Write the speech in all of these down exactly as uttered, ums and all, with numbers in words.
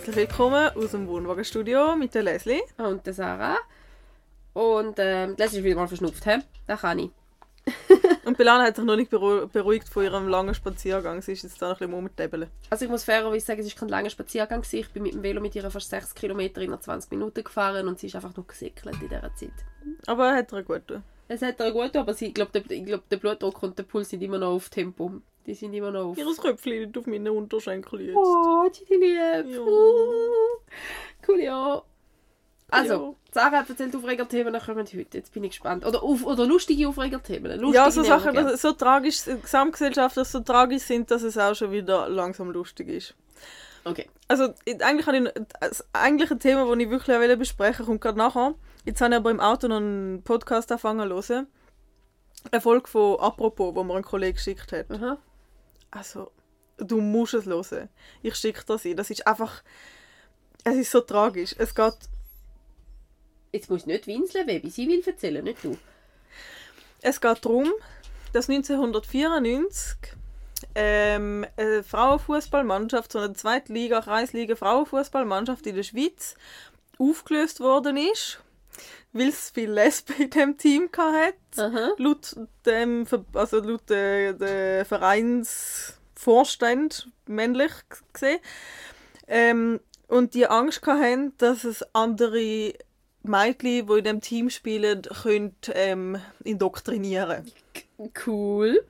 herzlich willkommen aus dem Wohnwagenstudio mit der Leslie. Und der Sarah. Und ähm, Leslie ist wieder mal verschnupft, he? Das kann ich. Und Belana hat sich noch nicht beruhigt von ihrem langen Spaziergang. Sie ist jetzt da noch ein bisschen rumtäbeln. Also ich muss fairerweise sagen, es war kein langer Spaziergang. Ich bin mit dem Velo mit ihr fast sechs Kilometer in zwanzig Minuten gefahren und sie ist einfach nur gesäckelt in dieser Zeit. Aber er hat ihr gut getan. Es hat ihr gut getan, aber sie, ich glaube, der, glaub, der Blutdruck und der Puls sind immer noch auf Tempo. Die sind immer noch auf... Ihr Köpfchen liegt auf meinen Unterschenkel jetzt. Oh, die lieb. Ja. Cool, ja. Also, Ja. Sarah hat erzählt, Aufregerthemen kommen heute. Jetzt bin ich gespannt. Oder, auf, oder lustige Aufregerthemen. Lustige Ja, so nehmen wir Sachen, gerne. dass so tragisch, Gesamtgesellschaftlich so tragisch sind, dass es auch schon wieder langsam lustig ist. Okay. Also, eigentlich habe ich das eigentliche Thema, das ich wirklich auch besprechen wollte, kommt gerade nachher. Jetzt habe ich aber im Auto noch einen Podcast angefangen zu hören. Eine Folge von «Apropos», wo mir ein Kollege geschickt hat. Aha. Also, du musst es hören. Ich schicke das ein. Das ist einfach... Es ist so tragisch. Es geht... Jetzt muss ich nicht winseln, Baby. Sie will erzählen, nicht du. Es geht darum, dass neunzehnhundertvierundneunzig ähm, eine Frauenfußballmannschaft, so eine Zweitliga, Kreisliga Frauenfußballmannschaft in der Schweiz aufgelöst worden ist, weil es viele Lesben in diesem Team hatte. Aha. Laut dem, Ver- also laut der, der Vereinsvorstand, männlich gesehen. Ähm, und die Angst hatten, dass es andere Mädchen, die in diesem Team spielen, können, ähm, indoktrinieren. Cool.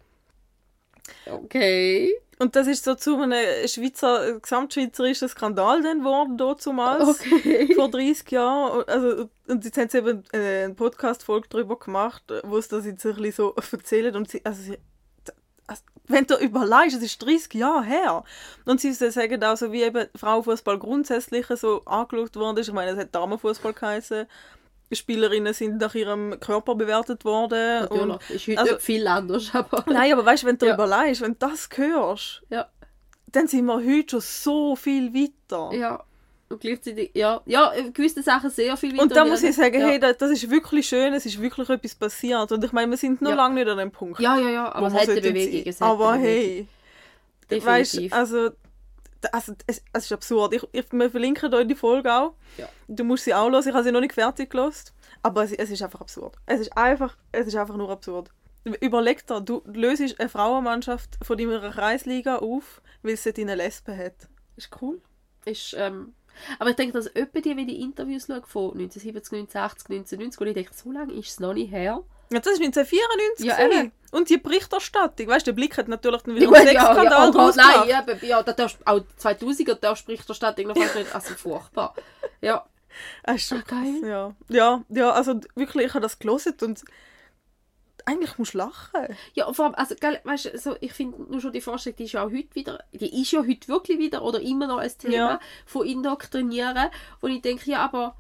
Okay. Und das ist so zu einem Schweizer, gesamtschweizerischen Skandal dann geworden, damals, Okay. vor dreißig Jahren. Also, und jetzt haben sie eben äh, eine Podcast-Folge darüber gemacht, wo sie das jetzt ein bisschen so erzählen. Und sie, also sie, also, wenn du überlegst, es ist dreißig Jahre her. Und sie sagen auch, so wie eben Frauenfußball grundsätzlich so angeschaut worden ist. Ich meine, es hat Damenfußball geheißen. Spielerinnen sind nach ihrem Körper bewertet worden. Natürlich. Und, Ist heute also- nicht viel anders, aber... nein, aber weißt du, wenn du Ja. überlegst, wenn du das hörst, Ja. dann sind wir heute schon so viel weiter. Ja. Und gleichzeitig... Ja. Ja, in gewissen Sachen sehr viel weiter. Und da muss ich sagen, ja. hey, das, das ist wirklich schön, es ist wirklich etwas passiert. Und ich meine, wir sind noch Ja. lange nicht an dem Punkt. Ja, ja, ja. Aber wo es wir hat eine sollten Bewegung. sein. Es hat Aber eine Bewegung. hey, Definitiv. weißt, also, also es, es ist absurd. Ich, ich, wir verlinken euch die Folge auch. Ja. Du musst sie auch hören. Ich habe sie noch nicht fertig gehört. Aber es, es ist einfach absurd. Es ist einfach, es ist einfach nur absurd. Überleg dir, du löst eine Frauenmannschaft von deiner Kreisliga auf, weil sie eine Lesbe hat. Ist cool. Ist, ähm... Aber ich denke, dass öppe die, wenn ich Interviews schaue, von neunzehnhundertsiebzig, neunzehnhundert achtzig, neunzehnhundertneunzig, und ich denke, so lange ist es noch nicht her. Ja, das war neunzehnhundertvierundneunzig. Ja, gewesen. eben. Und die Berichterstattung, weißt du, der Blick hat natürlich dann wieder Ja, einen gut, ja, Sexskandal ja, draus oh, nein, gemacht. ja, aber- ja, da darfst, auch zweitausender da spricht der Stadt noch fast nicht. Also furchtbar. Ja. Das ist schon Ach, geil. krass, ja. Ja, ja, also wirklich, ich habe das gelesen und eigentlich musst du lachen. Ja, und vor allem, also, gell, weißt du, so, ich finde nur schon die Vorstellung, die ist ja auch heute wieder, die ist ja heute wirklich wieder oder immer noch ein Thema Ja. von Indoktrinieren, wo ich denke, ja, aber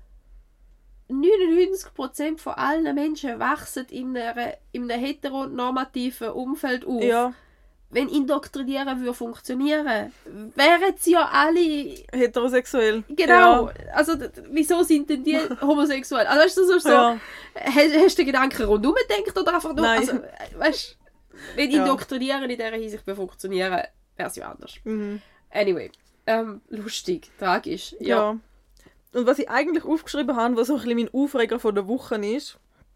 neunundneunzig Prozent von allen Menschen wachsen in einem, in einem heteronormativen Umfeld auf. Ja, Wenn Indoktrinieren würde funktionieren, wären sie ja alle... heterosexuell. Genau, Ja. also d- d- wieso sind denn die homosexuell? Also weißt du, so, so Ja. hast, hast du den Gedanken rundherum gedacht oder einfach nur, Nein. also, äh, weißt du, wenn Ja. Indoktrinieren in dieser Hinsicht will funktionieren, wäre es ja anders. Mhm. Anyway, ähm, lustig, tragisch, Ja. ja. Und was ich eigentlich aufgeschrieben habe, was so ein bisschen mein Aufreger von der Woche ist,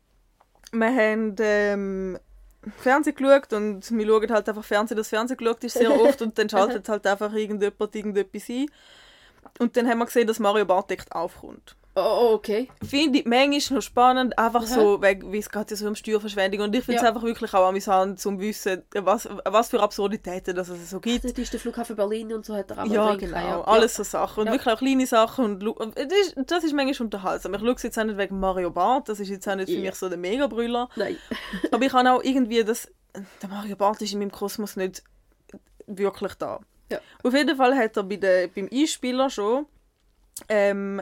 wir haben ähm, Fernsehen geschaut und wir schauen halt einfach Fernsehen, das Fernsehen geschaut ist sehr oft und dann schaltet halt einfach irgendjemand irgendetwas ein. Und dann haben wir gesehen, dass Mario Bartek aufkommt. Oh, oh, okay. Finde ich manchmal noch spannend, einfach Aha. so, weil wie es geht ja so um Steuerverschwendung und ich finde es Ja. einfach wirklich auch amüsant, zum wissen, was, was für Absurditäten dass es so gibt. Das ist der Flughafen Berlin und so hat er auch mal Ja, drin genau, gehabt, alles so Sachen und Ja. wirklich auch kleine Sachen und lu- das ist, das ist manchmal unterhaltsam. Ich schaue es jetzt auch nicht wegen Mario Barth, das ist jetzt auch nicht für Ja. mich so der Mega-Brüller, Nein. aber ich habe auch irgendwie das, der Mario Barth ist in meinem Kosmos nicht wirklich da. Ja. Auf jeden Fall hat er bei der, beim Einspieler schon ähm,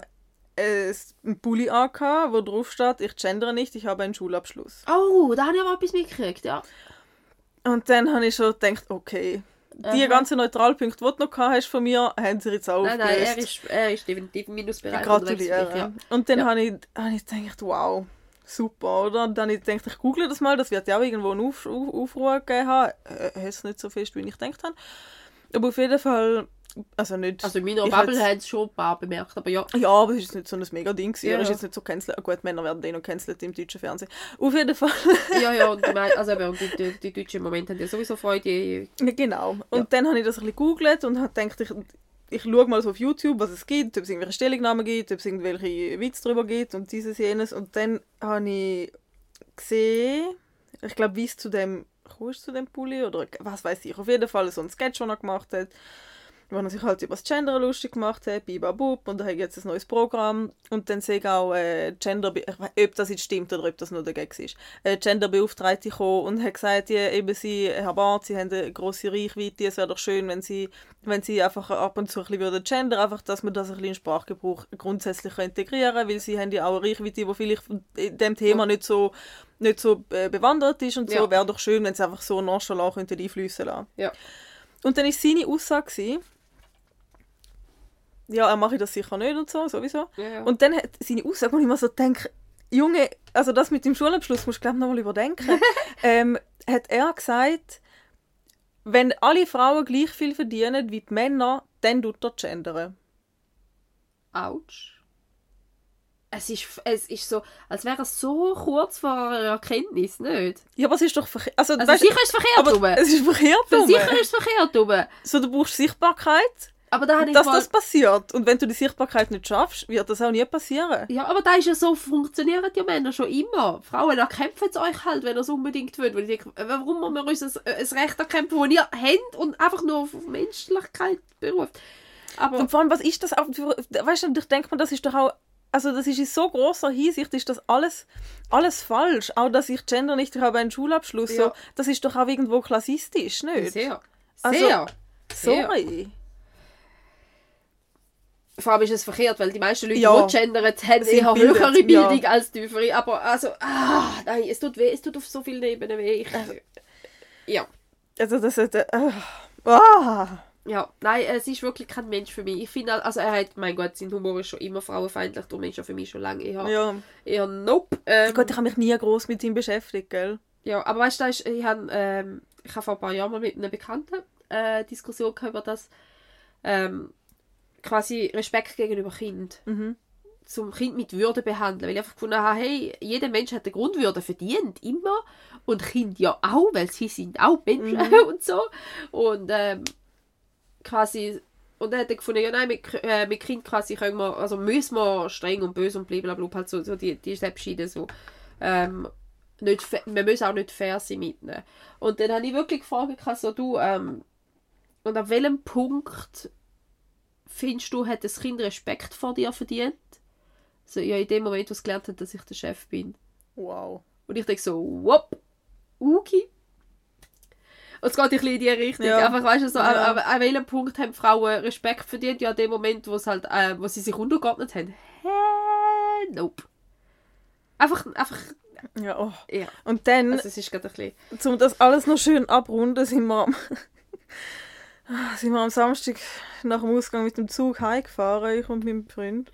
ein Pulli angehabt, wo drauf steht, ich gendere nicht, ich habe einen Schulabschluss. Oh, da habe ich aber etwas mitgekriegt, ja. Und dann habe ich schon gedacht, okay, die Aha. ganzen Neutralpunkte, die du noch gehabt hast von mir, haben sie jetzt auch Nein, nein, aufgelöst. er ist, er ist definitiv im Minusbereich. Ich unterwegs für gratuliere. dich, ja. Und dann Ja. habe ich, habe ich gedacht, wow, super, oder? Und dann habe ich gedacht, ich google das mal, das wird ja auch irgendwo einen Auf, Auf, Aufruhr gegeben haben. Äh, hat es nicht so fest, wie ich gedacht habe. Aber auf jeden Fall Also nicht... Also in meiner ich Bubble hätt's- haben es schon ein paar bemerkt, aber ja. Ja, aber es ist nicht so ein mega Ding gewesen. Ja, Er ist ja. jetzt nicht so cancelled. Gut, Männer werden eh noch cancelled im deutschen Fernsehen. Auf jeden Fall. Ja, ja, und die, mei- also eben, und die, die, die Deutschen im Moment haben ja sowieso Freude. Ja, genau. Und Ja. dann habe ich das ein bisschen gegoogelt und habe gedacht, ich, ich schaue mal so auf YouTube, was es gibt, ob es irgendwelche Stellungnahmen gibt, ob es irgendwelche Witze darüber gibt und dieses, jenes. Und dann habe ich gesehen, ich glaube, wie es zu dem, kommst du zu dem Pulli oder was weiß ich, auf jeden Fall so ein Sketch, den er gemacht hat, wo er sich halt über das Gender lustig gemacht hat, bibabub, und da habe ich jetzt ein neues Programm und dann sehe ich auch äh, Gender, ich weiß, ob das jetzt stimmt oder ob das nur der Gag ist, äh, Genderbeauftragte gekommen und hat gesagt, ja, eben sie, Herr Barth, sie haben eine grosse Reichweite, es wäre doch schön, wenn sie, wenn sie einfach ab und zu ein bisschen würden gender, einfach, dass man das ein bisschen in Sprachgebrauch grundsätzlich integrieren kann, weil sie haben ja auch eine Reichweite, die vielleicht in dem Thema nicht so, nicht so äh, bewandert ist und so, Ja. wäre doch schön, wenn sie einfach so nonchalant könnten einfliessen lassen. Ja. Und dann war seine Aussage, gewesen, ja, er mache das sicher nicht und so, sowieso. Ja, ja. Und dann hat seine Aussage, wo ich mir so denke, Junge, also das mit dem Schulabschluss musst du glaube ich noch mal überdenken, ähm, hat er gesagt, wenn alle Frauen gleich viel verdienen wie die Männer, dann tut er gendern. Autsch. Es ist, es ist so, als wäre es so kurz vor einer Erkenntnis, nicht? Ja, aber es ist doch verkehrt. Also, Also weißt, sicher ist es verkehrt aber rum. es ist verkehrt rum. Sicher ist es verkehrt rum. So, du brauchst Sichtbarkeit, Aber da habe ich dass mal... das passiert. Und wenn du die Sichtbarkeit nicht schaffst, wird das auch nie passieren. Ja, aber da ist ja so, funktionieren die Männer schon immer. Frauen, erkämpfen es euch halt, wenn ihr es unbedingt wollt. Weil ich denke, warum muss man uns ein, ein Recht erkämpfen, das ihr habt und einfach nur auf Menschlichkeit beruft? Aber Und vor allem, was ist das auch für, weißt du, ich denke mir, das ist doch auch, also das ist in so grosser Hinsicht, ist das alles, alles falsch. Auch, dass ich Gender nicht habe, einen Schulabschluss, Ja. so, das ist doch auch irgendwo klassistisch, nicht? sehr, Also, sehr. sehr. Sorry. Vor allem ist es verkehrt, weil die meisten Leute, Ja. die gendern, haben Sind eher bildet, höhere Bildung ja. als tiefere. Aber also, ah, nein, es tut weh, es tut auf so vielen Ebenen weh. Ich, ja. Also das ist, äh, ah. Ja, nein, es ist wirklich kein Mensch für mich. Ich finde, also er hat, mein Gott, sein Humor ist schon immer frauenfeindlich, darum ist er für mich schon lange eher, Ja. eher nope. Ähm, Gott, ich habe mich nie groß mit ihm beschäftigt, gell? Ja, aber weißt du, da ist- ich habe ähm, ich hab vor ein paar Jahren mal mit einem Bekannten äh, Diskussion gehabt über das, ähm, quasi Respekt gegenüber Kind. Mhm. Zum Kind mit Würde behandeln, weil ich einfach gefunden habe, hey, jeder Mensch hat eine Grundwürde verdient, immer. Und Kind ja auch, weil sie sind auch Menschen und so. Und ähm, quasi, und dann hat er gefunden, ja nein, mit, äh, mit Kind quasi können wir, also müssen wir streng und böse und blablabla, halt so, so die, die Selbstschiede so. Ähm, nicht, fa- wir müssen auch nicht fair sein mit ihnen. Und dann habe ich wirklich gefragt, so, du, ähm, und an welchem Punkt findest du, hat das Kind Respekt vor dir verdient? So, ja, in dem Moment, wo es gelernt hat, dass ich der Chef bin. Wow. Und ich denke so, whoop, okay. Und es geht ein bisschen in die Richtung. Ja. Einfach, weißt du, so, Ja. an, an, an welchem Punkt haben Frauen Respekt verdient? Ja, in dem Moment, wo, es halt, äh, wo sie sich untergeordnet haben. Hä? Nope. Einfach, einfach, Ja, oh. ja. Und dann, Also es ist gerade ein bisschen... um das alles noch schön abrunden, sind wir am, sind wir am Samstag nach dem Ausgang mit dem Zug heimgefahren, ich und mein Freund.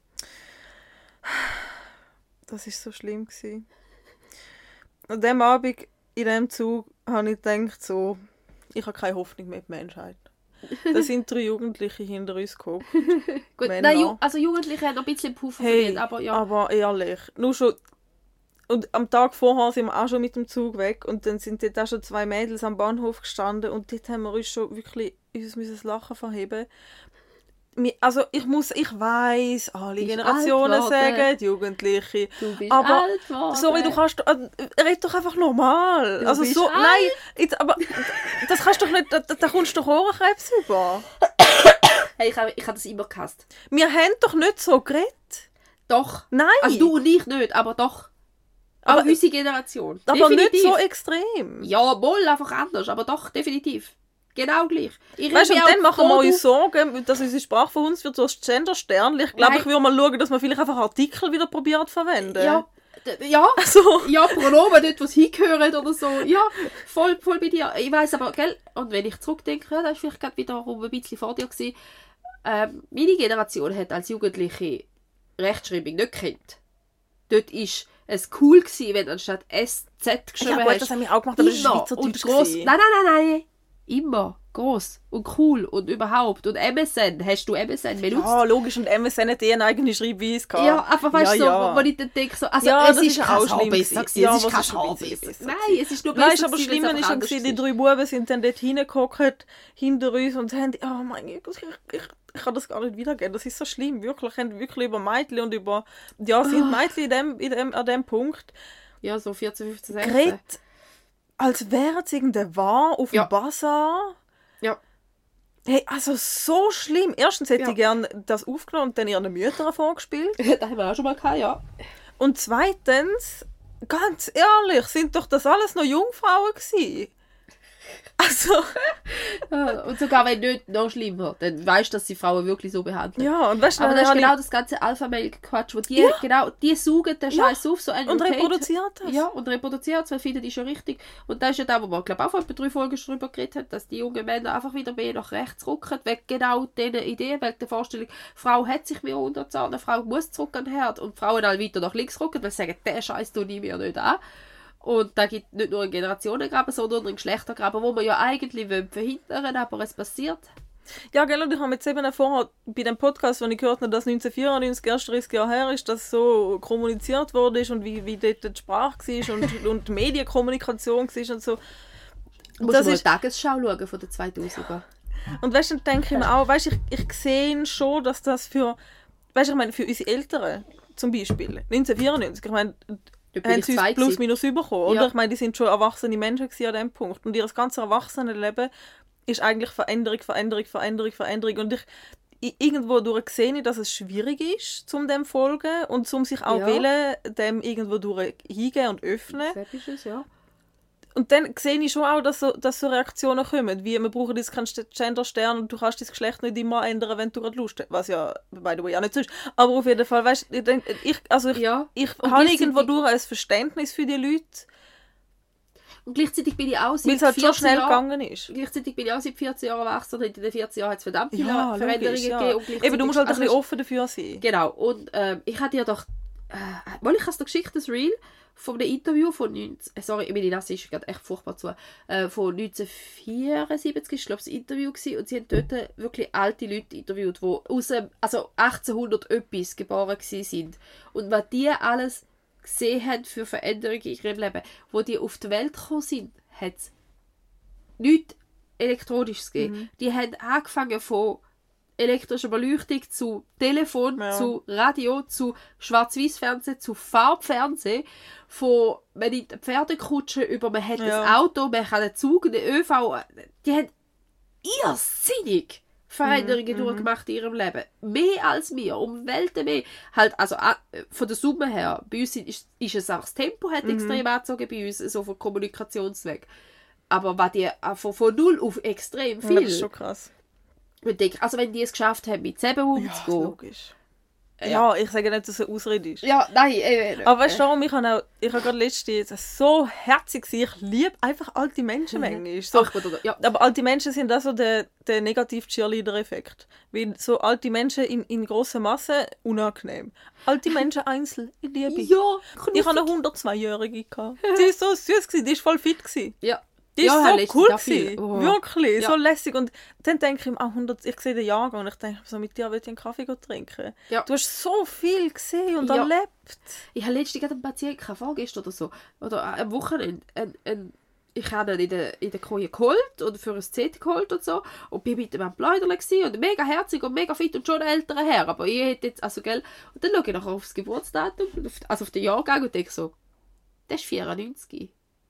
Das war so schlimm gewesen. An dem Abend in diesem Zug habe ich gedacht, so, ich habe keine Hoffnung mehr in die Menschheit. Da sind drei Jugendliche hinter uns gekommen. Gut, Männer. nein, Ju- also Jugendliche haben noch ein bisschen Puff Hey, verdient, aber ja. aber ehrlich, nur schon. Und am Tag vorher sind wir auch schon mit dem Zug weg und dann sind dort auch schon zwei Mädels am Bahnhof gestanden und dort haben wir uns schon wirklich uns müssen das Lachen verheben. Mi- Also ich muss, ich weiss, alle Bist Generationen alt geworden. sagen, die Jugendliche. Du bist aber, alt geworden. Sorry, du kannst, äh, red doch einfach normal. Du also bist so, alt. nein, jetzt, aber das kannst du doch nicht, da, da kommst du doch Ohrenkrebs über. Hey, ich habe ich hab das immer gehasst. Wir haben doch nicht so geredet. Doch. Nein. Also du und ich nicht, aber doch. Aber, Aber- unsere Generation. Aber definitiv. nicht so extrem. Ja, wohl, einfach anders, aber doch, definitiv. Genau gleich. Ich Weißt du, rede und auch dann machen wir vor, uns Sorgen, dass unsere Sprache von uns wird so ein Gender-Stern. Ich glaube, Nein. ich würde mal schauen, dass man vielleicht einfach Artikel wieder probiert zu verwenden. Ja, d- ja, Also, ja, Pronomen dort, wo es hingehört oder so. Ja, voll, voll bei dir. Ich weiss aber, gell, und wenn ich zurückdenke, ja, das war vielleicht gerade wieder ein bisschen vor dir gewesen. Ähm, meine Generation hat als Jugendliche Rechtschreibung nicht gekannt. Dort war es cool gewesen, wenn du anstatt S Z geschrieben ja gut, hast. das haben wir auch gemacht, aber das war Immer. Und schweizerdeutsch. gross, gewesen. nein, nein, nein, nein. Immer. gross und cool und überhaupt. Und M S N, hast du M S N benutzt? Ja, logisch, und M S N hat eh eine eigene Schreibweise gehabt. Ja, einfach weißt du, ja, so, ja. wo ich dann denke, so, also Ja, es das ist ist kein auch schlimm besser gewesen. gewesen, Ja, es ist was kein ist ein bisschen besser. besser? Nein, es ist nur besser Weißt, aber gewesen, schlimmer weil es ist schon einfach gewesen, die anders drei Buben sind dann dort hingeguckt, hinter uns und haben, oh mein Gott, ich, ich, ich kann das gar nicht wiedergeben. Das ist so schlimm, wirklich. Haben wirklich über Mädchen und über, ja, sind Mädchen in dem, in dem, an dem Punkt Ja, so vierzehn, fünfzehn, sechzehn. geredet, als wäre es irgendein War auf dem Ja. Bazar. Ja. Hey, also so schlimm. Erstens hätte Ja. ich gerne das aufgenommen und dann ihren Müttern vorgespielt. Das haben wir auch schon mal gehabt, ja. Und zweitens, ganz ehrlich, sind doch das alles noch Jungfrauen gewesen. Also, Ja, und sogar wenn nicht noch schlimmer, dann weißt du, dass die Frauen wirklich so behandeln. ja, und weißt du, Aber dann das ist habe genau das ganze Alpha-Mail-Quatsch, wo die, Ja. genau, die saugen den Ja. Scheiß auf, so einen und Hate. reproduziert das. Ja, und reproduziert es, weil finden die schon richtig. Und das ist ja da, wo man, glaube ich, auch vor etwa drei Folgen schon drüber geredet hat, dass die jungen Männer einfach wieder mehr nach rechts rücken, wegen genau diesen Ideen, wegen der Vorstellung, Frau hat sich mehr unterzahlt, eine Frau muss zurück an den Herd und Frauen alle weiter nach links rücken, weil sie sagen, den Scheiß tue ich mir nicht an. Und da gibt nicht nur einen Generationengraben, sondern einen Geschlechtergraben, wo man ja eigentlich verhindern will, aber es passiert. Ja, gell, und ich habe jetzt eben vorher bei dem Podcast, wo ich gehört habe, dass neunzehnhundertvierundneunzig, erst dreißig Jahre her ist, dass so kommuniziert wurde ist und wie, wie dort die Sprache war und, und die Medienkommunikation war und so. Du musst Das mal ist- die Tagesschau schauen von den zweitausender. Und weißt du, dann denke ich mir auch, weißt, ich, ich sehe schon, dass das für, weißt, ich meine, für unsere Eltern zum Beispiel, neunzehnhundertvierundneunzig, ich meine, Da bin haben ich sie uns zwei plus gewesen. minus bekommen, oder? Ja. Ich meine, die sind schon erwachsene Menschen gewesen an dem Punkt. Und ihr ganzes Erwachsenenleben ist eigentlich Veränderung, Veränderung, Veränderung, Veränderung. Und ich, ich irgendwo durch sehe ich, dass es schwierig ist, zum dem folgen und zum sich auch Ja. wählen, dem irgendwo durch hingehen und öffnen. Das ist es, ja. Und dann sehe ich schon auch, dass so, dass so Reaktionen kommen, wie wir brauchen jetzt keinen Genderstern und du kannst dein Geschlecht nicht immer ändern, wenn du gerade Lust hast. Was ja, by the way, auch nicht so ist. Aber auf jeden Fall, weißt du, ich, denk- ich, also ich, Ja. ich Und habe gleichzeitig- irgendwo durch ein Verständnis für die Leute, Und gleichzeitig bin ich auch weil seit es halt so vierzehn schnell Jahren... gegangen ist. Gleichzeitig bin ich auch seit vierzehn Jahren erwachsen und in den vierzehn Jahren hat es verdammt viele Ja, Veränderungen logisch, ja. gegeben. Und Eben, du gleichzeitig- musst halt ein also bisschen offen dafür sein. Genau, und ähm, ich hatte ja doch... Äh, mal, ich habe es dir geschickt, das Reel von einem Interview von neunzehn... Äh, sorry, meine Nase ist gerade echt furchtbar zu. Äh, von neunzehnhundertvierundsiebzig war, glaube ich, das Interview gewesen, und sie haben dort wirklich alte Leute interviewt, die aus dem, also achtzehnhundert etwas geboren sind. Und was die alles gesehen haben für Veränderungen in ihrem Leben, wo die auf die Welt gekommen sind, hat es nichts Elektronisches gegeben. Mhm. Die haben angefangen von elektrischer Beleuchtung zu Telefon, Ja. zu Radio, zu Schwarz-Weiß-Fernsehen, zu Farbfernsehen, von man nimmt eine Pferdekutsche über, man hat Ja. ein Auto, man kann einen Zug, einen ÖV. Die haben irrsinnig Veränderungen Mhm, durchgemacht in ihrem Leben. Mehr als wir, um Welten mehr. Halt, also a- von der Summe her, bei uns ist, ist es auch das Tempo hat extrem angezogen bei uns, so von Kommunikationsweg. Aber was die äh, von, von null auf extrem Ja, viel. das ist schon krass. Ich denke, also wenn die es geschafft haben, mit sieben Ja, umzugehen. logisch. Ja, ich sage nicht, dass es eine Ausrede ist. Ja, nein. Äh, Aber weißt du, warum ich habe auch, ich habe gerade letztens das so herzig gesehen. Ich liebe einfach alte Menschen manchmal. So, Ach, gut, oder- ja. aber alte Menschen sind auch so der, der negative Cheerleader-Effekt. Weil so alte Menschen in, in grosser Masse unangenehm. Alte Menschen einzeln, ich liebe. Ja, Ich hatte eine hundertzweijährige. gehabt. Die war so süß, gewesen, die war voll fit. gewesen. ja. Die Ja, war Herr so Letzte, cool. da viel. gewesen. Oh. Wirklich, Ja. so lässig. Und dann denke ich mir, ah, hundert, ich sehe den Jahrgang und ich denke, so mit dir will ich einen Kaffee trinken. Ja. Du hast so viel gesehen und Ja. erlebt. Ich habe letztens gerade einen Patienten gehabt, vorgestern oder so, oder am Wochenende, ein, ein, ich habe ihn in der, in der Koje geholt und für ein C T geholt und so und bin mit ihm am Bläuderle gewesen und mega herzig und mega fit und schon ein älterer Herr, aber ich hätte jetzt, also gell, und dann schaue ich nachher aufs Geburtsdatum, auf, also auf den Jahrgang und denke so, der ist vierundneunzig.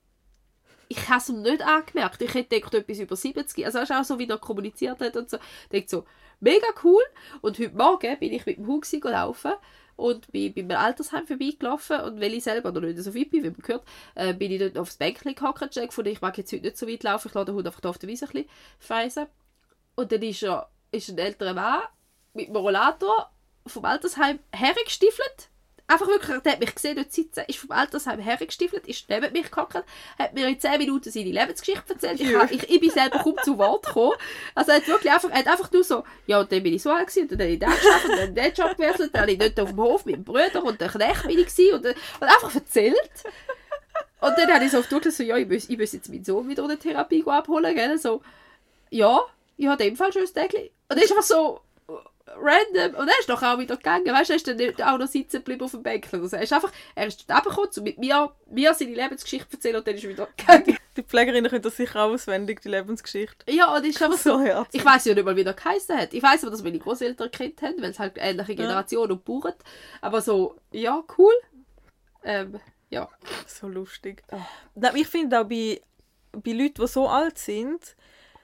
Ich habe es ihm nicht angemerkt. Ich hätte gedacht, etwas über siebzig. Also, es ist auch so, wie er kommuniziert hat und so. Ich denke so, mega cool. Und heute Morgen bin ich mit dem Hund laufen und bin bei einem Altersheim vorbeigelaufen. Und weil ich selber noch nicht so weit bin, wie man gehört, äh, bin ich dort aufs Bänkchen gehockt und gefunden, ich mag jetzt heute nicht so weit laufen. Ich lasse den Hund einfach da auf der Wiese ein bisschen freisen. Und dann ist, er, ist ein älterer Mann mit dem Rollator vom Altersheim hergestiefelt. Einfach wirklich, der hat mich gesehen, dort sitzen, ist vom Altersheim hergestiefelt, ist neben mich gehockt, hat mir in zehn Minuten seine Lebensgeschichte erzählt. Ich, Ja. ich, ich bin selber kaum zu Wort gekommen. Also er hat wirklich einfach, er hat einfach nur so, ja, und dann bin ich so alt gewesen, und dann habe ich da geschafft, und dann den Job gewechselt, dann habe ich dort auf dem Hof mit dem Bruder und der Knecht bin ich gewesen, und, und einfach erzählt. Und dann habe ich so auf die Tour so, ja, ich muss, ich muss jetzt meinen Sohn wieder in der Therapie abholen, gell, so. ja, ich habe in dem Fall schon ein Tägli. Und er ist einfach so random. Und er ist doch auch wieder gegangen. Weißt du, er ist dann nicht auch noch sitzen geblieben auf dem Bänkchen. Also er ist einfach, er ist dort runtergekommen, um mit mir, mir seine Lebensgeschichte erzählen und dann ist er wieder gegangen. Die Pflegerinnen können das sicher auswendig, die Lebensgeschichte. Ja, und ist einfach so. So herzig. Ich weiss ja nicht mal, wie der geheißen hat. Ich weiss aber, dass meine Großeltern kennt haben, weil es halt ähnliche Generationen und Bauern. Aber so, ja, cool. Ähm, ja. So lustig. Oh. Ich finde auch bei, bei Leuten, die so alt sind,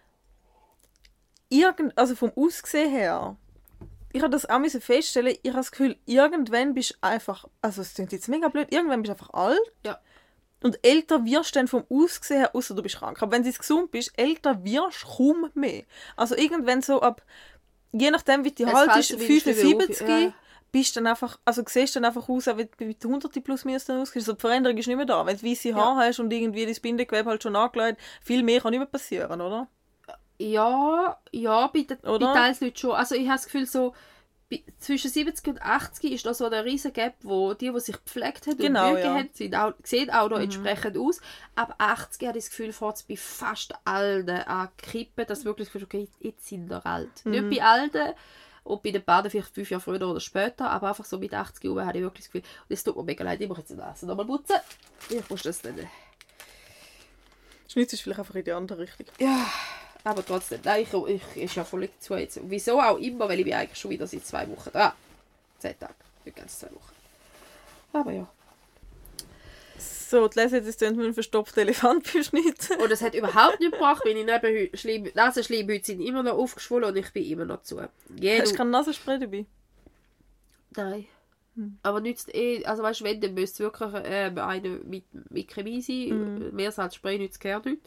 irgend, also vom Aussehen her, ich habe das auch feststellen, ich habe das Gefühl, irgendwann bist du einfach, also es klingt jetzt mega blöd, irgendwann bist du einfach alt. Ja. Und älter wirst du dann vom Aussehen her, außer du bist krank. Aber wenn du gesund bist, älter wirst du kaum mehr. Also irgendwann so ab, je nachdem wie die Es halt fällt ist, so wie die fünfundsiebzig, Stimme auf, ja. bist dann einfach, also siehst dann einfach aus, wie du mit hundert plus minus dann aussiehst. Also die Veränderung ist nicht mehr da. Wenn du weisse Haare hast und irgendwie das Bindegewebe halt schon angelegt, viel mehr kann nicht mehr passieren, oder? Ja, ja, bei den Oder? Teilsleuten schon. Also ich habe das Gefühl, so bei, zwischen siebzig und achtzig ist da so eine riesen Gap, wo die, die sich gepflegt haben Genau, und Mühe ja. haben, sind auch, sehen auch noch Mhm. entsprechend aus. Ab achtzig habe ich das Gefühl, fängt es bei fast allen an kippen, dass du wirklich das Gefühl hast, okay, jetzt sind wir alt. Mhm. Nicht bei allen und bei den Baden vielleicht fünf Jahre früher oder später, aber einfach so mit achtzig Jahren habe ich wirklich das Gefühl, und es tut mir mega leid, ich muss jetzt die Nase nochmal putzen. Ich muss das nicht. Schnitz ist vielleicht einfach in die andere Richtung. Ja, aber trotzdem, nein, ich, ich ist ja voll zu jetzt. Wieso auch immer, weil ich bin eigentlich schon wieder seit zwei Wochen da. Zehn Tage, nicht ganz zwei Wochen. Aber ja. So, die Leser jetzt mit einem verstopften Elefant beschnitten. Und es hat überhaupt nicht gebracht, meine Nebenschleim- Nasenschleimhäute sind immer noch aufgeschwollen und ich bin immer noch zu. Jede... Hast du kein Nasenspray dabei? Nein. Hm. Aber nützt eh, also weißt du, wenn, dann müsste es wirklich ähm, eine mit, mit Chemie sein. Mhm. Mehr als Spray nützt gar nicht.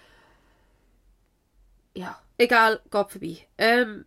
Ja, egal, geht vorbei. Ähm,